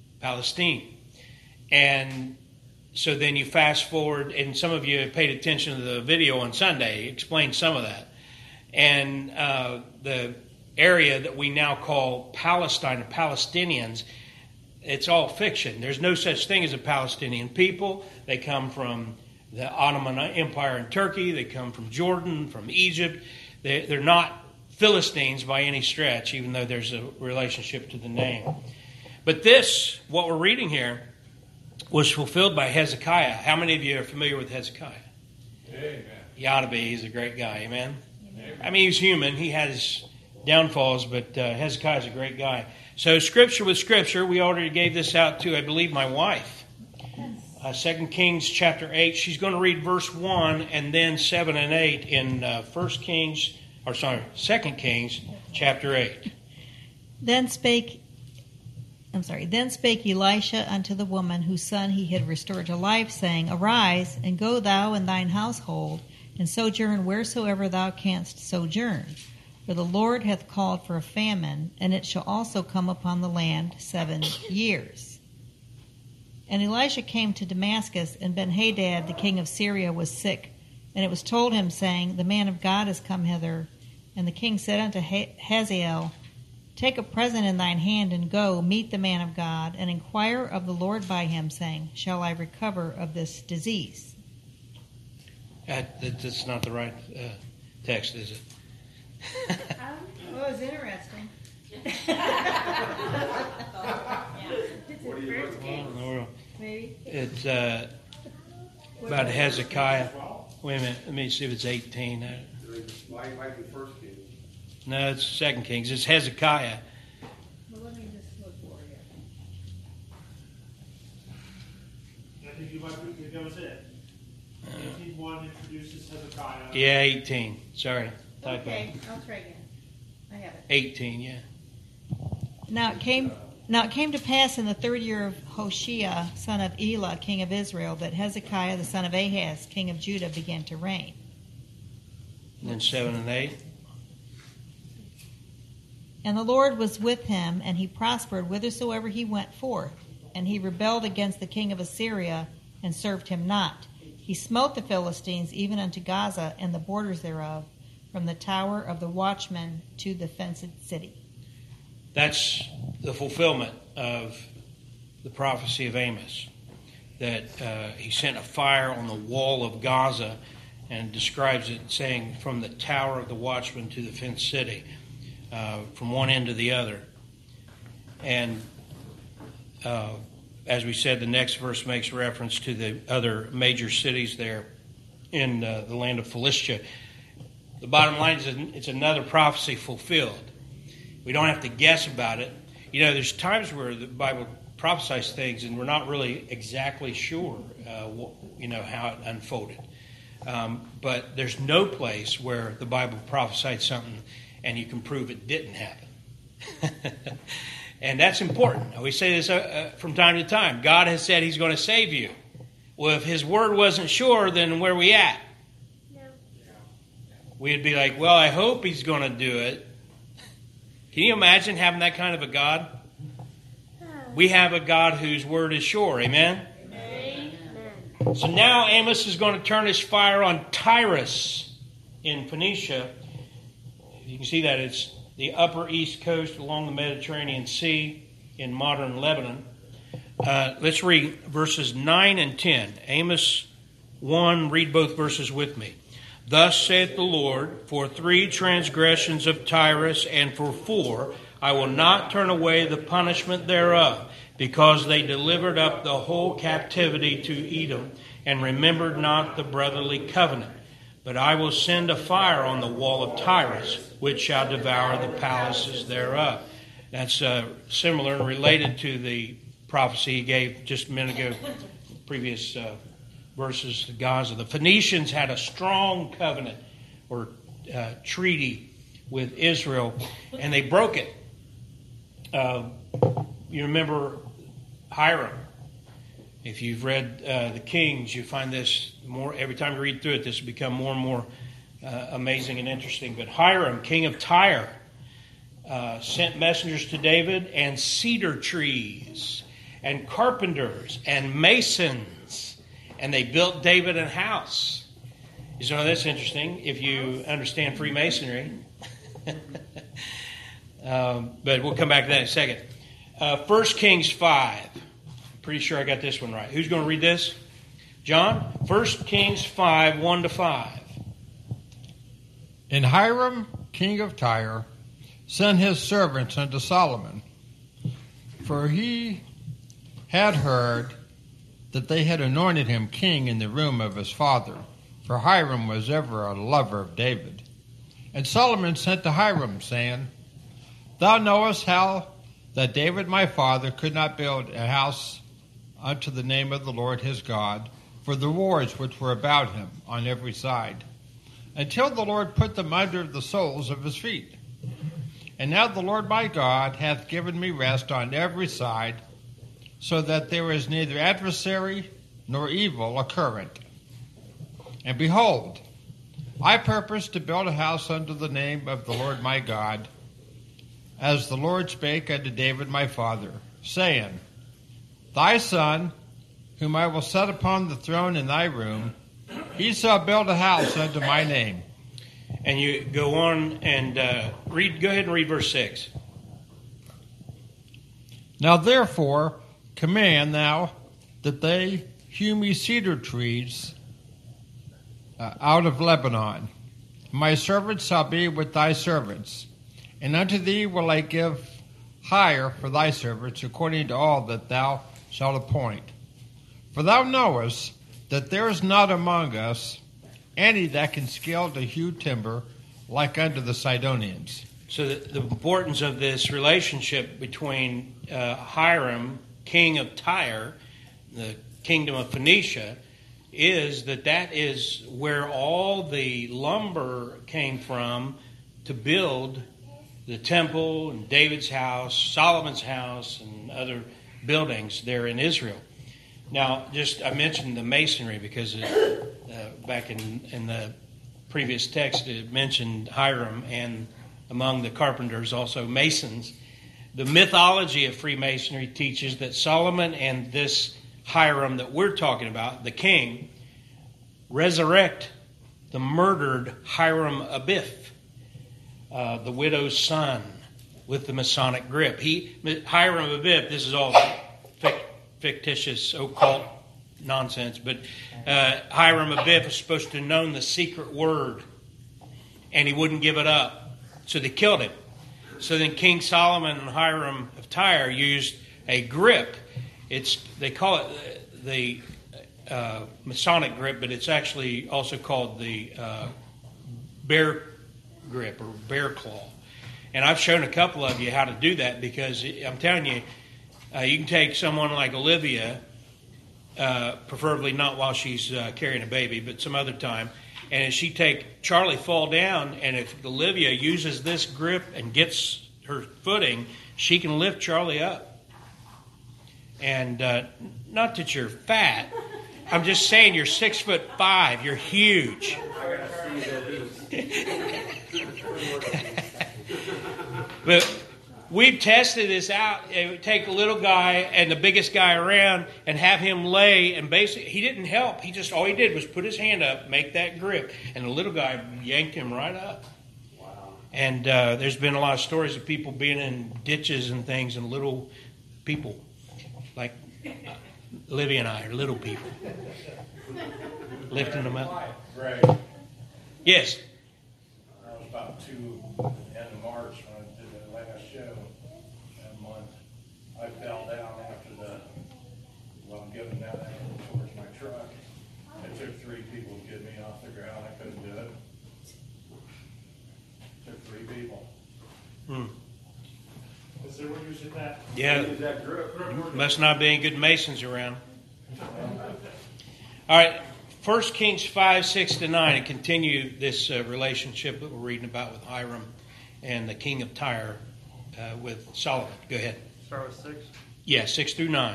And so then you fast forward, and some of you paid attention to the video on Sunday, explained some of that. And the area that we now call Palestine, the Palestinians, it's all fiction. There's no such thing as a Palestinian people. They come from the Ottoman Empire in Turkey. They come from Jordan, from Egypt. They're not Philistines by any stretch, even though there's a relationship to the name. But this, what we're reading here, was fulfilled by Hezekiah. How many of you are familiar with Hezekiah? Amen. He ought to be. He's a great guy. Amen? I mean, he's human. He has downfalls, but Hezekiah's a great guy. So scripture with scripture, we already gave this out to, I believe, my wife. 2 Kings chapter 8. She's going to read verse 1 and then 7 and 8 in 2 Kings chapter 8. Then spake Elisha unto the woman whose son he had restored to life, saying, Arise, and go thou and thine household, and sojourn wheresoever thou canst sojourn. For the Lord hath called for a famine, and it shall also come upon the land 7 years. And Elisha came to Damascus, and Benhadad the king of Syria was sick. And it was told him, saying, The man of God is come hither. And the king said unto Hazael, Take a present in thine hand, and go, meet the man of God, and inquire of the Lord by him, saying, Shall I recover of this disease? That's not the right text, is it? Well, it was interesting. It's What are in you First looking Kings, Well, maybe. it's about Hezekiah. Wait a minute. Let me see if it's 18. Might be First Kings. No, it's 2 Kings. It's Hezekiah. Well, let me just look for you. I think you might think that was it. 18:1 introduces Hezekiah. Yeah, 18. Sorry. Typo. Okay, I'll try again. I have it. 18, yeah. Now it came to pass in the 3rd year of Hoshea, son of Elah, king of Israel, that Hezekiah, the son of Ahaz, king of Judah, began to reign. And then 7 and 8. And the Lord was with him, and he prospered whithersoever he went forth. And he rebelled against the king of Assyria, and served him not. He smote the Philistines even unto Gaza and the borders thereof, from the tower of the watchman to the fenced city. That's the fulfillment of the prophecy of Amos, that he sent a fire on the wall of Gaza, and describes it saying from the tower of the watchman to the fenced city, from one end to the other. And as we said, the next verse makes reference to the other major cities there in the land of Philistia. The bottom line is it's another prophecy fulfilled. We don't have to guess about it. There's times where the Bible prophesies things, and we're not really exactly sure, how it unfolded. But there's no place where the Bible prophesied something and you can prove it didn't happen. And that's important. We say this from time to time. God has said He's going to save you. Well, if His word wasn't sure, then where are we at? No. We'd be like, well, I hope He's going to do it. Can you imagine having that kind of a God? We have a God whose word is sure. Amen? Amen. So now Amos is going to turn his fire on Tyrus in Phoenicia. You can see that it's the upper east coast along the Mediterranean Sea in modern Lebanon. Let's read verses 9 and 10. Amos 1, read both verses with me. Thus saith the Lord, for 3 transgressions of Tyrus, and for 4, I will not turn away the punishment thereof, because they delivered up the whole captivity to Edom, and remembered not the brotherly covenant. But I will send a fire on the wall of Tyrus, which shall devour the palaces thereof. That's similar and related to the prophecy he gave just a minute ago, previous verses to Gaza. The Phoenicians had a strong covenant or treaty with Israel, and they broke it. You remember Hiram. If you've read the Kings, you find this more, every time you read through it, this will become more and more amazing and interesting. But Hiram, king of Tyre, sent messengers to David, and cedar trees, and carpenters, and masons, and they built David a house. You know, that's interesting if you understand Freemasonry. But we'll come back to that in a second. 1 Kings 5. Pretty sure I got this one right. Who's going to read this? John? 1 Kings 5, 1 to 5. And Hiram, king of Tyre, sent his servants unto Solomon, for he had heard that they had anointed him king in the room of his father, for Hiram was ever a lover of David. And Solomon sent to Hiram, saying, Thou knowest how that David my father could not build a house unto the name of the Lord his God, for the wars which were about him on every side, until the Lord put them under the soles of his feet. And now the Lord my God hath given me rest on every side, so that there is neither adversary nor evil occurrent. And behold, I purpose to build a house unto the name of the Lord my God, as the Lord spake unto David my father, saying, Thy son, whom I will set upon the throne in thy room, he shall build a house unto my name. And you go on and go ahead and read verse 6. Now therefore command thou that they hew me cedar trees out of Lebanon. My servants shall be with thy servants, and unto thee will I give hire for thy servants according to all that thou shalt appoint. For thou knowest that there is not among us any that can scale to hew timber like unto the Sidonians. So the importance of this relationship between Hiram, king of Tyre, the kingdom of Phoenicia, is that is where all the lumber came from to build the temple and David's house, Solomon's house, and other buildings there in Israel. Now, I mentioned the masonry because back in the previous text it mentioned Hiram, and among the carpenters also masons. The mythology of Freemasonry teaches that Solomon and this Hiram that we're talking about, the king, resurrect the murdered Hiram Abiff, the widow's son, with the Masonic grip. Hiram Abiff, this is all fictitious occult nonsense, but Hiram Abiff is supposed to have known the secret word, and he wouldn't give it up, so they killed him. So then King Solomon and Hiram of Tyre used a grip. They call it the Masonic grip, but it's actually also called the bear grip or bear claw. And I've shown a couple of you how to do that, because I'm telling you, You can take someone like Olivia, preferably not while she's carrying a baby, but some other time, and if she take Charlie fall down, and if Olivia uses this grip and gets her footing, she can lift Charlie up. And not that you're fat, I'm just saying you're 6'5", you're huge. But we've tested this out. It would take a little guy and the biggest guy around and have him lay, and basically he didn't help. All he did was put his hand up, make that grip, and the little guy yanked him right up. Wow. And there's been a lot of stories of people being in ditches and things, and little people, like Olivia and I are little people, lifting them up. Greg, Yes. I was about the end of March when I did the last show that month. I fell down I'm getting down there towards my truck. It took 3 people to get me off the ground. I couldn't do it. Took 3 people. Is there one using that? Yeah. Use that grip. Must not be any good masons around. All right. 1 Kings 5, 6-9, and continue this relationship that we're reading about with Hiram and the king of Tyre with Solomon. Go ahead. Start with 6? Yeah, 6 through 9.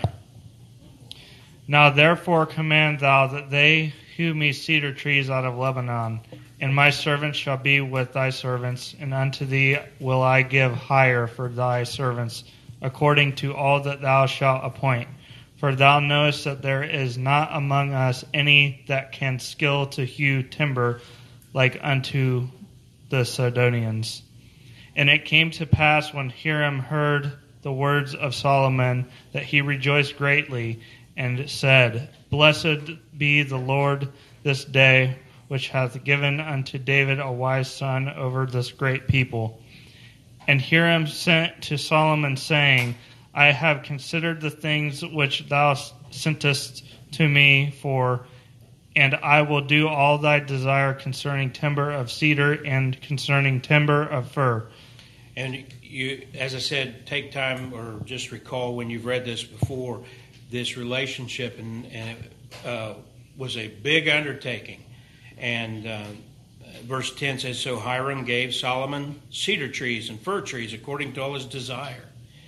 Now therefore command thou that they hew me cedar trees out of Lebanon, and my servants shall be with thy servants, and unto thee will I give hire for thy servants, according to all that thou shalt appoint. For thou knowest that there is not among us any that can skill to hew timber like unto the Sidonians. And it came to pass when Hiram heard the words of Solomon that he rejoiced greatly, and said, Blessed be the Lord this day, which hath given unto David a wise son over this great people. And Hiram sent to Solomon, saying, I have considered the things which thou sentest to me for, and I will do all thy desire concerning timber of cedar and concerning timber of fir. And you, as I said, take time or just recall when you've read this before, this relationship, and it was a big undertaking. And verse 10 says, So Hiram gave Solomon cedar trees and fir trees according to all his desire.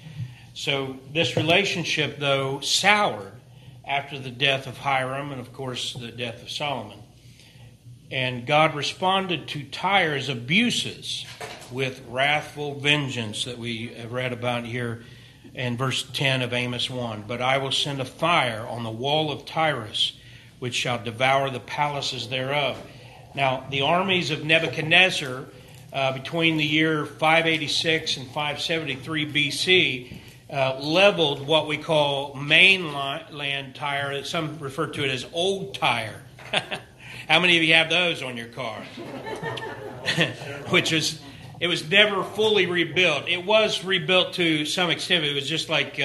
So this relationship, though, soured after the death of Hiram and, of course, the death of Solomon. And God responded to Tyre's abuses with wrathful vengeance that we have read about here in verse 10 of Amos 1. But I will send a fire on the wall of Tyrus, which shall devour the palaces thereof. Now, the armies of Nebuchadnezzar, between the year 586 and 573 BC, leveled what we call mainland Tyre. Some refer to it as Old Tyre. How many of you have those on your car? It was never fully rebuilt. It was rebuilt to some extent. It was just like,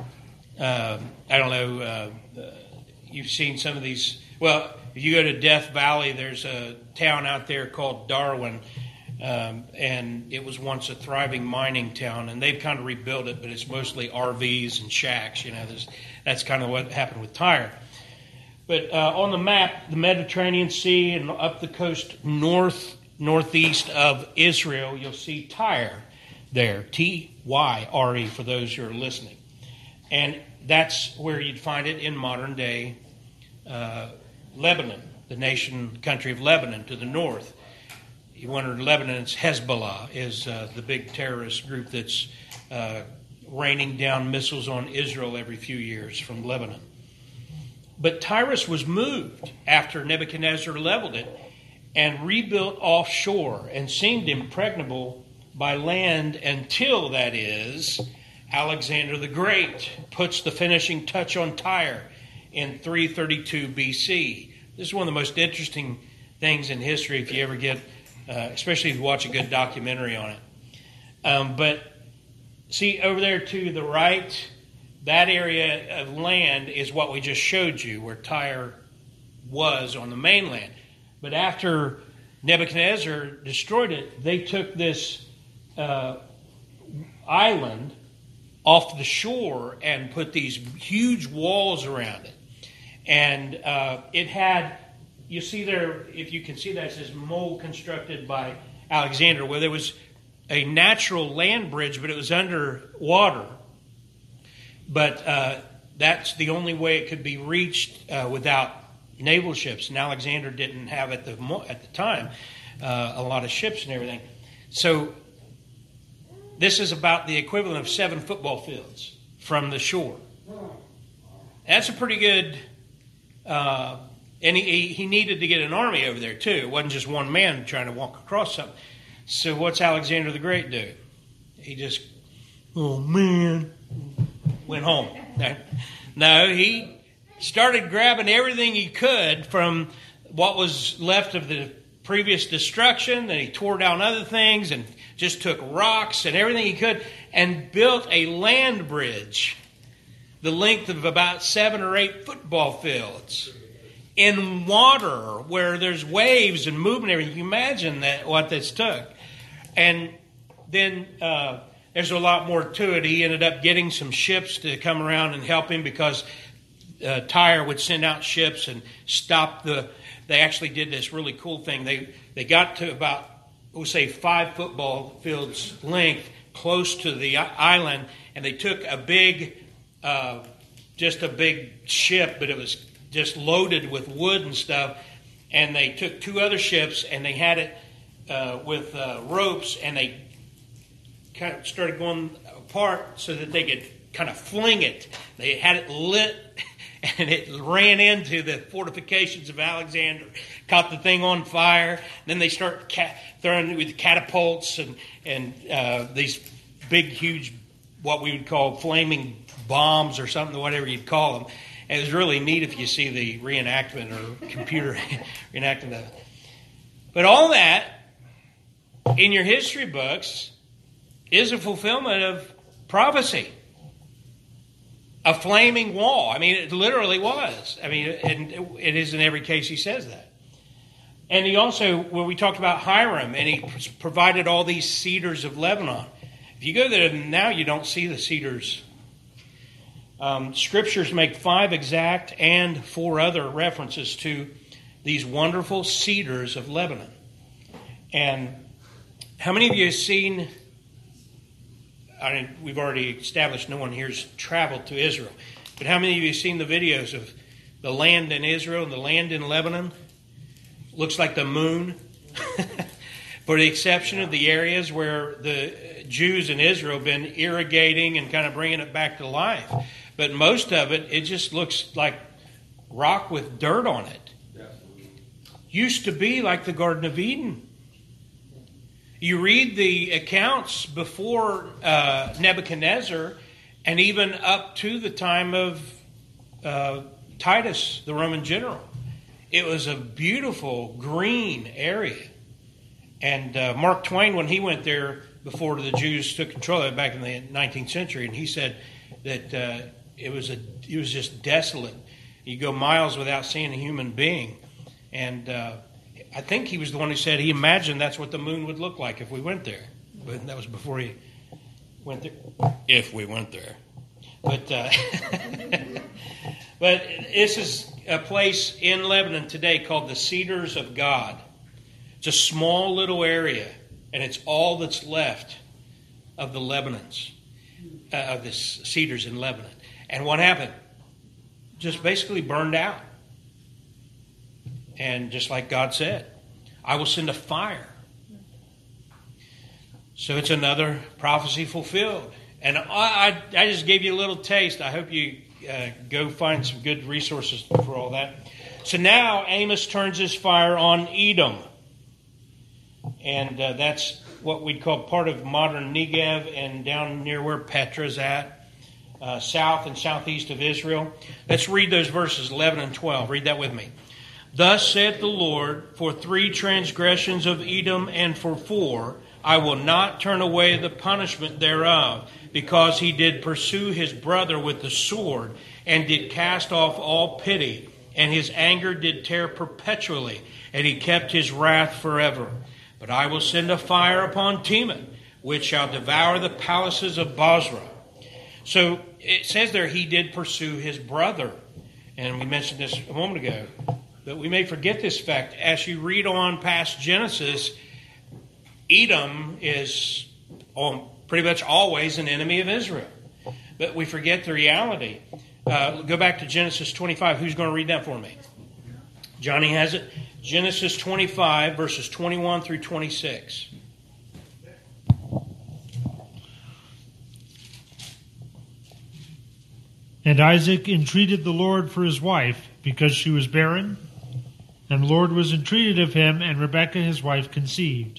you've seen some of these. Well, if you go to Death Valley, there's a town out there called Darwin. And it was once a thriving mining town, and they've kind of rebuilt it, but it's mostly RVs and shacks. That's kind of what happened with Tyre. But on the map, the Mediterranean Sea and up the coast northeast of Israel, you'll see Tyre there, Tyre, for those who are listening. And that's where you'd find it in modern day Lebanon, the country of Lebanon to the north. You wonder, Lebanon's Hezbollah is the big terrorist group that's raining down missiles on Israel every few years from Lebanon. But Tyrus was moved after Nebuchadnezzar leveled it and rebuilt offshore and seemed impregnable by land until, that is, Alexander the Great puts the finishing touch on Tyre in 332 BC. This is one of the most interesting things in history if you ever get, especially if you watch a good documentary on it. But see, over there to the right, that area of land is what we just showed you, where Tyre was on the mainland. But after Nebuchadnezzar destroyed it, they took this island off the shore and put these huge walls around it. And it had, you see there, if you can see that, it says mole constructed by Alexander, where there was a natural land bridge, but it was underwater. But that's the only way it could be reached without naval ships. And Alexander didn't have at the time a lot of ships and everything. So this is about the equivalent of 7 football fields from the shore. That's a pretty good... and he needed to get an army over there too. It wasn't just one man trying to walk across something. So what's Alexander the Great do? He just, oh man, went home. No, he started grabbing everything he could from what was left of the previous destruction. Then he tore down other things and just took rocks and everything he could and built a land bridge the length of about 7 or 8 football fields in water where there's waves and movement and everything. You imagine that what this took. And then there's a lot more to it. He ended up getting some ships to come around and help him because Tyre would send out ships and stop they actually did this really cool thing. They got to about, we'll say 5 football fields length close to the island, and they took a big, just a big ship, but it was just loaded with wood and stuff, and they took 2 other ships and they had it with ropes, and they kind of started going apart so that they could kind of fling it. They had it lit, and it ran into the fortifications of Alexander, caught the thing on fire. Then they start throwing it with catapults and these big, huge, what we would call flaming bombs or something, whatever you'd call them. And it was really neat if you see the reenactment or computer reenactment of it. But all that in your history books is a fulfillment of prophecy. A flaming wall. I mean, it literally was. I mean, and it is in every case he says that. And he also, when we talked about Hiram, and he provided all these cedars of Lebanon. If you go there now, you don't see the cedars. Scriptures make 5 exact and 4 other references to these wonderful cedars of Lebanon. And how many of you have seen... I mean, we've already established no one here's traveled to Israel. But how many of you have seen the videos of the land in Israel and the land in Lebanon? Looks like the moon. For the exception of the areas where the Jews in Israel have been irrigating and kind of bringing it back to life. But most of it, it just looks like rock with dirt on it. Used to be like the Garden of Eden. You read the accounts before Nebuchadnezzar and even up to the time of Titus, the Roman general. It was a beautiful green area. And Mark Twain, when he went there before the Jews took control of it back in the 19th century, and he said that it was just desolate. You go miles without seeing a human being. And I think he was the one who said he imagined that's what the moon would look like if we went there. But that was before he went there. If we went there. But but this is a place in Lebanon today called the Cedars of God. It's a small little area, and it's all that's left of the Lebanons, of the cedars in Lebanon. And what happened? Just basically burned out. And just like God said, I will send a fire. So it's another prophecy fulfilled. And I just gave you a little taste. I hope you go find some good resources for all that. So now Amos turns his fire on Edom. And that's what we'd call part of modern Negev and down near where Petra's at, south and southeast of Israel. Let's read those verses 11 and 12. Read that with me. Thus saith the Lord, for 3 transgressions of Edom and for 4, I will not turn away the punishment thereof, because he did pursue his brother with the sword, and did cast off all pity, and his anger did tear perpetually, and he kept his wrath forever. But I will send a fire upon Teman, which shall devour the palaces of Bozrah. So it says there he did pursue his brother. And we mentioned this a moment ago. But we may forget this fact. As you read on past Genesis, Edom is pretty much always an enemy of Israel. But we forget the reality. Go back to Genesis 25. Who's going to read that for me? Johnny has it. Genesis 25, verses 21 through 26. And Isaac entreated the Lord for his wife, because she was barren. And the Lord was entreated of him, and Rebekah his wife conceived.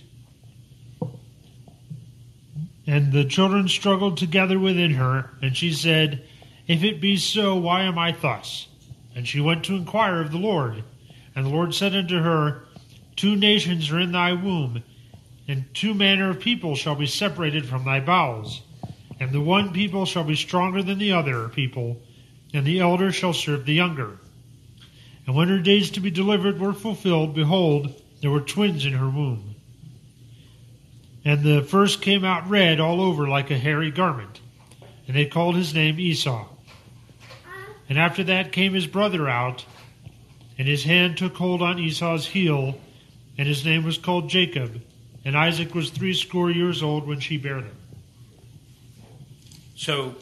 And the children struggled together within her, and she said, If it be so, why am I thus? And she went to inquire of the Lord. And the Lord said unto her, 2 nations are in thy womb, and 2 manner of people shall be separated from thy bowels. And the one people shall be stronger than the other people, and the elder shall serve the younger. And when her days to be delivered were fulfilled, behold, there were twins in her womb. And the first came out red all over like a hairy garment, and they called his name Esau. And after that came his brother out, and his hand took hold on Esau's heel, and his name was called Jacob. And Isaac was 80 years old when she bare them. So,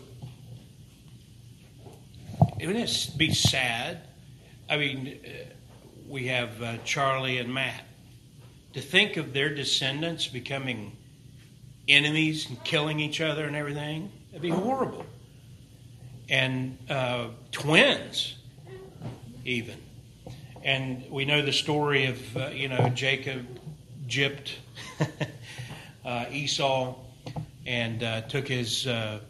wouldn't it be sad? I mean, we have Charlie and Matt. To think of their descendants becoming enemies and killing each other and everything, that'd be horrible. And twins, even. And we know the story of, Jacob gypped Esau and took his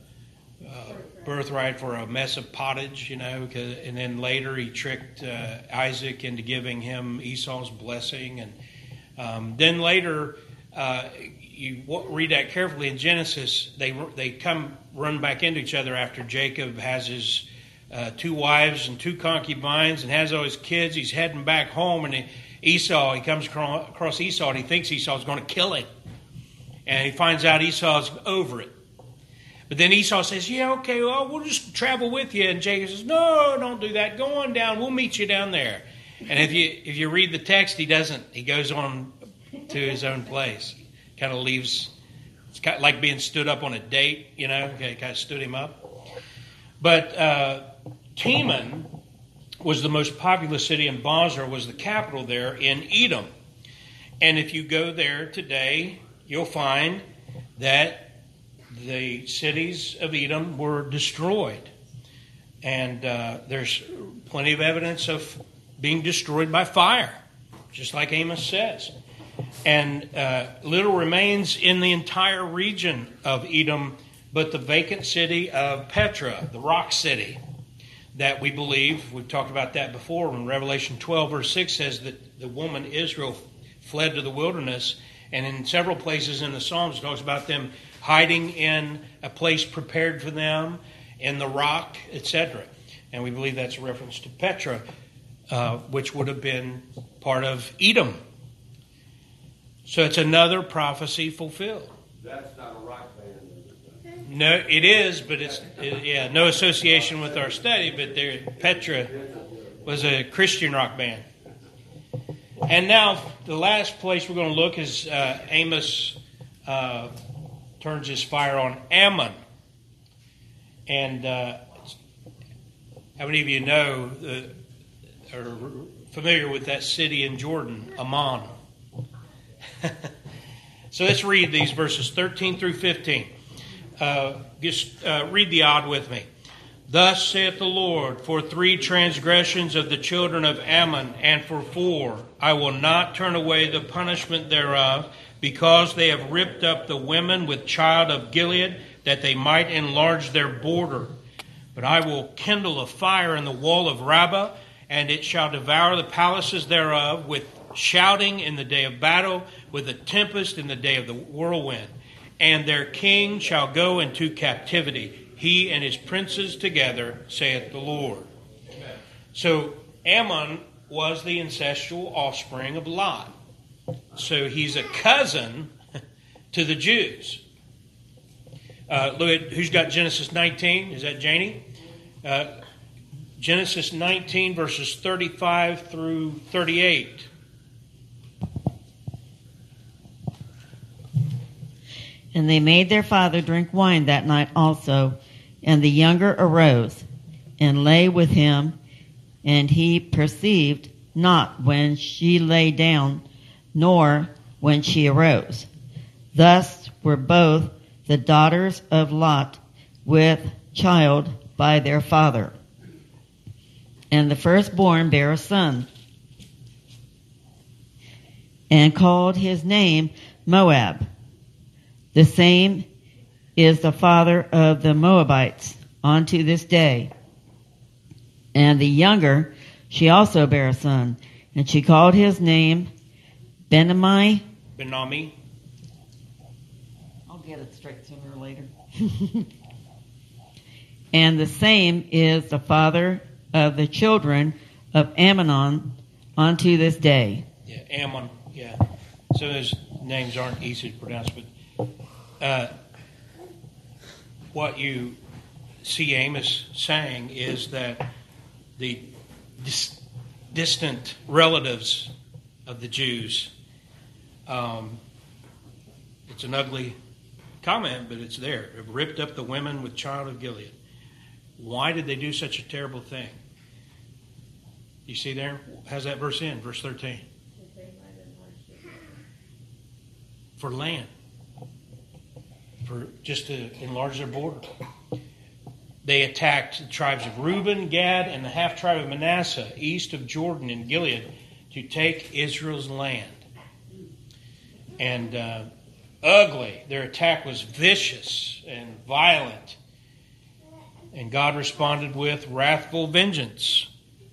birthright for a mess of pottage, and then later he tricked Isaac into giving him Esau's blessing. And then later, you read that carefully in Genesis, they run back into each other after Jacob has his 2 wives and 2 concubines and has all his kids. He's heading back home, and he comes across Esau, and he thinks Esau's going to kill him. And he finds out Esau's over it. But then Esau says, yeah, okay, well, we'll just travel with you. And Jacob says, no, don't do that. Go on down. We'll meet you down there. And if you read the text, he doesn't. He goes on to his own place. Kind of leaves. It's kind of like being stood up on a date, kind of stood him up. But Teman was the most populous city, and Bozrah was the capital there in Edom. And if you go there today, you'll find that the cities of Edom were destroyed. And there's plenty of evidence of being destroyed by fire, just like Amos says. And little remains in the entire region of Edom but the vacant city of Petra, the rock city, that we believe, we've talked about that before, when Revelation 12 verse 6 says that the woman Israel fled to the wilderness, and in several places in the Psalms it talks about them hiding in a place prepared for them, in the rock, etc. And we believe that's a reference to Petra, which would have been part of Edom. So it's another prophecy fulfilled. That's not a rock band. No, it is, but it's no association with our study. But Petra was a Christian rock band. And now the last place we're going to look is Amos turns his fire on Ammon. And how many of you know are familiar with that city in Jordan, Ammon? So let's read these verses 13 through 15. Just read the odd with me. Thus saith the Lord, for 3 transgressions of the children of Ammon, and for 4, I will not turn away the punishment thereof, because they have ripped up the women with child of Gilead, that they might enlarge their border. But I will kindle a fire in the wall of Rabbah, and it shall devour the palaces thereof, with shouting in the day of battle, with a tempest in the day of the whirlwind. And their king shall go into captivity, he and his princes together, saith the Lord. Amen. So Ammon was the incestual offspring of Lot. So he's a cousin to the Jews. Look at who's got Genesis 19. Is that Janie? Genesis 19, verses 35 through 38. And they made their father drink wine that night also, and the younger arose and lay with him, and he perceived not when she lay down, nor when she arose. Thus were both the daughters of Lot with child by their father. And the firstborn bare a son, and called his name Moab. The same is the father of the Moabites unto this day. And the younger, she also bare a son, and she called his name Benami. I'll get it straight sooner or later. And the same is the father of the children of Amnon unto this day. Yeah, Ammon, yeah. So those names aren't easy to pronounce, but what you see Amos saying is that the distant relatives of the Jews, it's an ugly comment, but it's there. It ripped up the women with child of Gilead. Why did they do such a terrible thing? You see there? How's that verse in? Verse 13. For land. For just to enlarge their border. They attacked the tribes of Reuben, Gad, and the half-tribe of Manasseh, east of Jordan and Gilead, to take Israel's land. And ugly. Their attack was vicious and violent. And God responded with wrathful vengeance.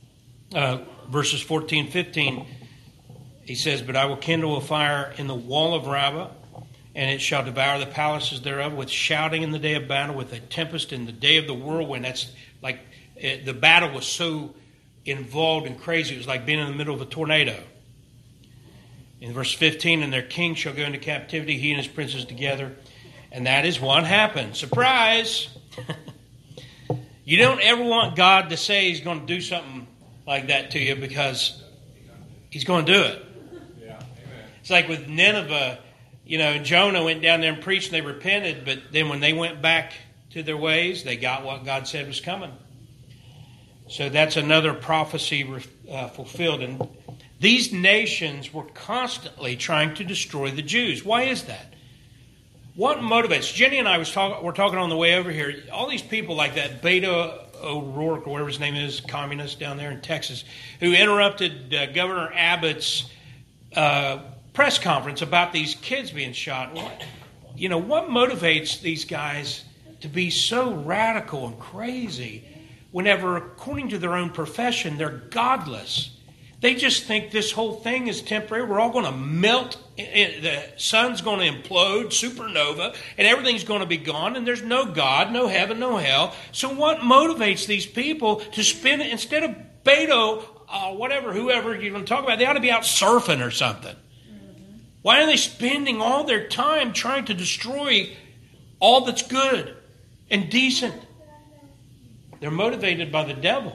Verses 14, 15, he says, But I will kindle a fire in the wall of Rabbah, and it shall devour the palaces thereof with shouting in the day of battle, with a tempest in the day of the whirlwind. That's like the battle was so involved and crazy. It was like being in the middle of a tornado. In verse 15, and their king shall go into captivity, he and his princes together. And that is what happened. Surprise! You don't ever want God to say he's going to do something like that to you, because he's going to do it. Yeah, amen. It's like with Nineveh. Jonah went down there and preached, and they repented, but then when they went back to their ways, they got what God said was coming. So that's another prophecy fulfilled. And these nations were constantly trying to destroy the Jews. Why is that? What motivates? Jenny and I were talking on the way over here. All these people like that Beto O'Rourke, or whatever his name is, communist down there in Texas, who interrupted Governor Abbott's press conference about these kids being shot. What motivates these guys to be so radical and crazy whenever, according to their own profession, they're godless? They just think this whole thing is temporary. We're all going to melt. The sun's going to implode, supernova, and everything's going to be gone, and there's no God, no heaven, no hell. So what motivates these people to spend, instead of Beto, whoever you're going to talk about, they ought to be out surfing or something. Why are they spending all their time trying to destroy all that's good and decent? They're motivated by the devil.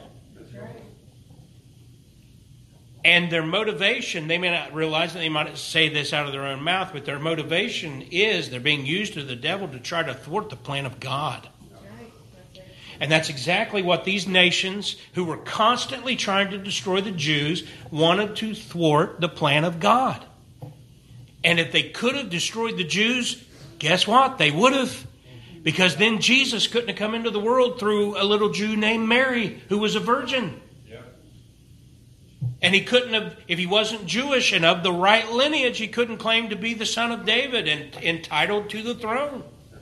And their motivation, they may not realize it, they might say this out of their own mouth, but their motivation is they're being used to the devil to try to thwart the plan of God. And that's exactly what these nations, who were constantly trying to destroy the Jews, wanted to thwart the plan of God. And if they could have destroyed the Jews, guess what? They would have. Because then Jesus couldn't have come into the world through a little Jew named Mary, who was a virgin. And he couldn't have, if he wasn't Jewish and of the right lineage, he couldn't claim to be the son of David and entitled to the throne.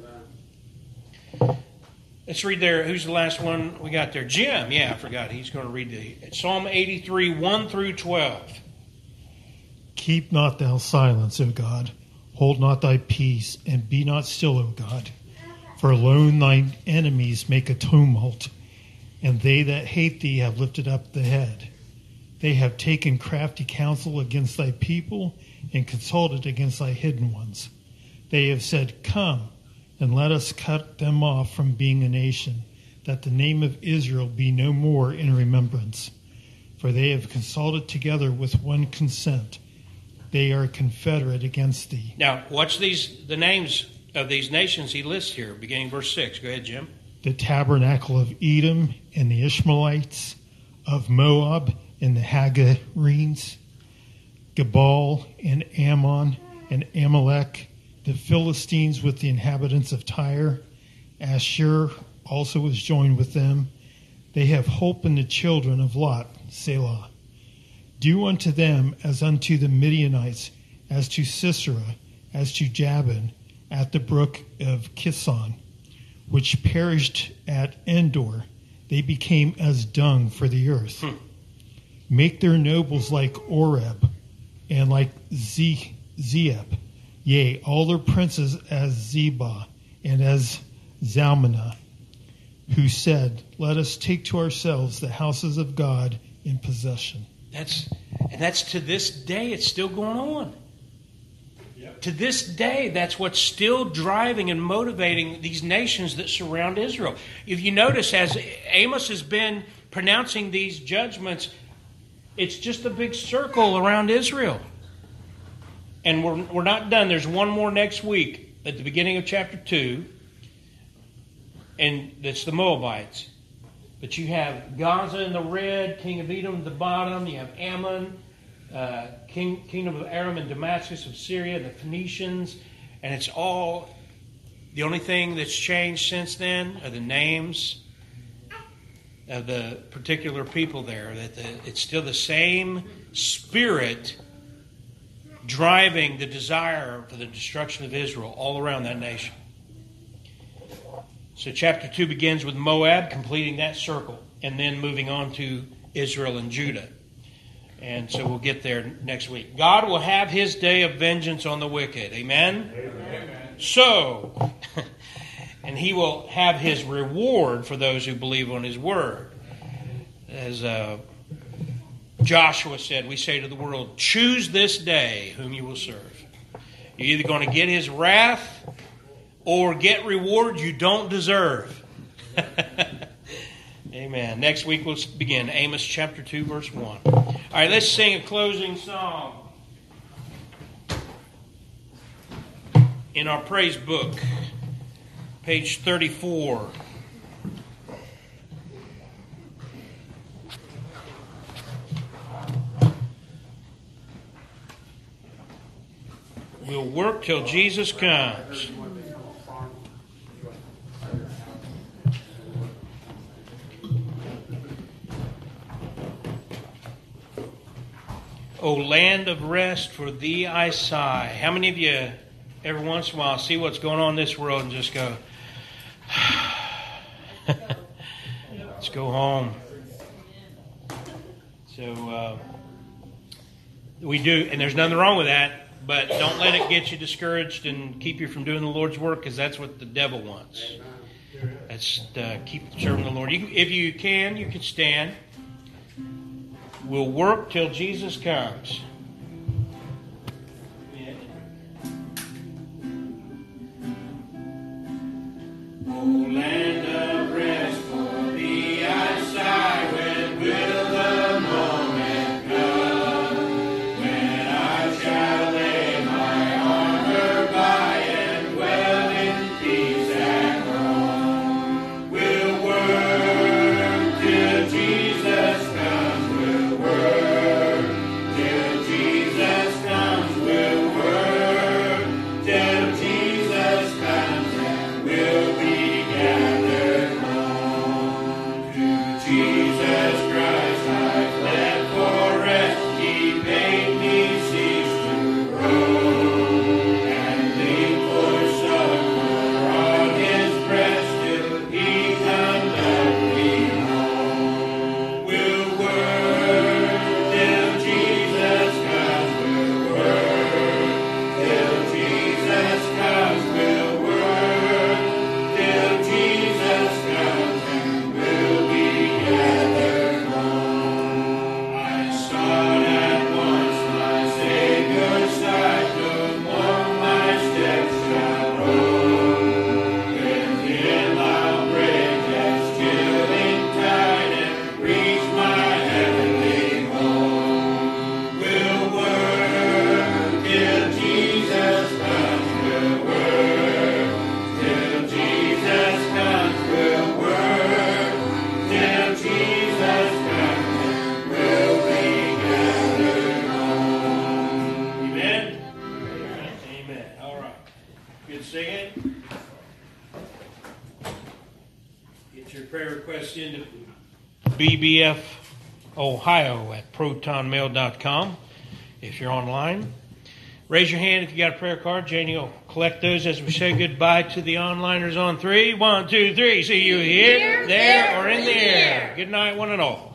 Let's read there. Who's the last one we got there? Jim. Yeah, I forgot. He's going to read Psalm 83, 1 through 12. Keep not thou silence, O God. Hold not thy peace, and be not still, O God. For alone thine enemies make a tumult, and they that hate thee have lifted up the head. They have taken crafty counsel against thy people, and consulted against thy hidden ones. They have said, Come, and let us cut them off from being a nation, that the name of Israel be no more in remembrance. For they have consulted together with one consent. They are confederate against thee. Now, watch the names of these nations he lists here, beginning verse 6. Go ahead, Jim. The tabernacle of Edom and the Ishmaelites, of Moab and the Hagarenes, Gebal and Ammon and Amalek, the Philistines with the inhabitants of Tyre. Ashur also is joined with them. They have hope in the children of Lot, Selah. Do unto them as unto the Midianites, as to Sisera, as to Jabin, at the brook of Kison, which perished at Endor. They became as dung for the earth. Make their nobles like Oreb, and like Zeeb. Yea, all their princes as Zebah, and as Zalmunna, who said, let us take to ourselves the houses of God in possession. That's to this day, it's still going on. Yep. To this day, that's what's still driving and motivating these nations that surround Israel. If you notice, as Amos has been pronouncing these judgments, it's just a big circle around Israel. And we're not done. There's one more next week at the beginning of chapter 2, and that's the Moabites. But you have Gaza in the red, king of Edom at the bottom. You have Ammon, kingdom of Aram and Damascus of Syria, the Phoenicians. And it's all, the only thing that's changed since then are the names of the particular people there. It's still the same spirit driving the desire for the destruction of Israel all around that nation. So chapter 2 begins with Moab, completing that circle, and then moving on to Israel and Judah. And so we'll get there next week. God will have his day of vengeance on the wicked. Amen? Amen. So, and he will have his reward for those who believe on his word. As Joshua said, we say to the world, choose this day whom you will serve. You're either going to get his wrath or get reward you don't deserve. Amen. Next week we'll begin Amos chapter 2, verse 1. All right, let's sing a closing song in our praise book, page 34. We'll work till Jesus comes. O land of rest, for thee I sigh. How many of you, every once in a while, see what's going on in this world and just go, let's go home? So we do, and there's nothing wrong with that, but don't let it get you discouraged and keep you from doing the Lord's work, because that's what the devil wants. That's keep serving the Lord. If you can stand. We'll work till Jesus comes. O land of rest, for thee I sigh. When will the moment come when I shall lay my armor by and dwell in peace at home? We'll work till Jesus comes. Till Get your prayer requests into BBF Ohio at protonmail.com. If you're online, raise your hand if you got a prayer card. Janie will collect those as we say goodbye to the onliners on 3. 1, 2, 3. See you here, there, or in the air. Good night, one and all.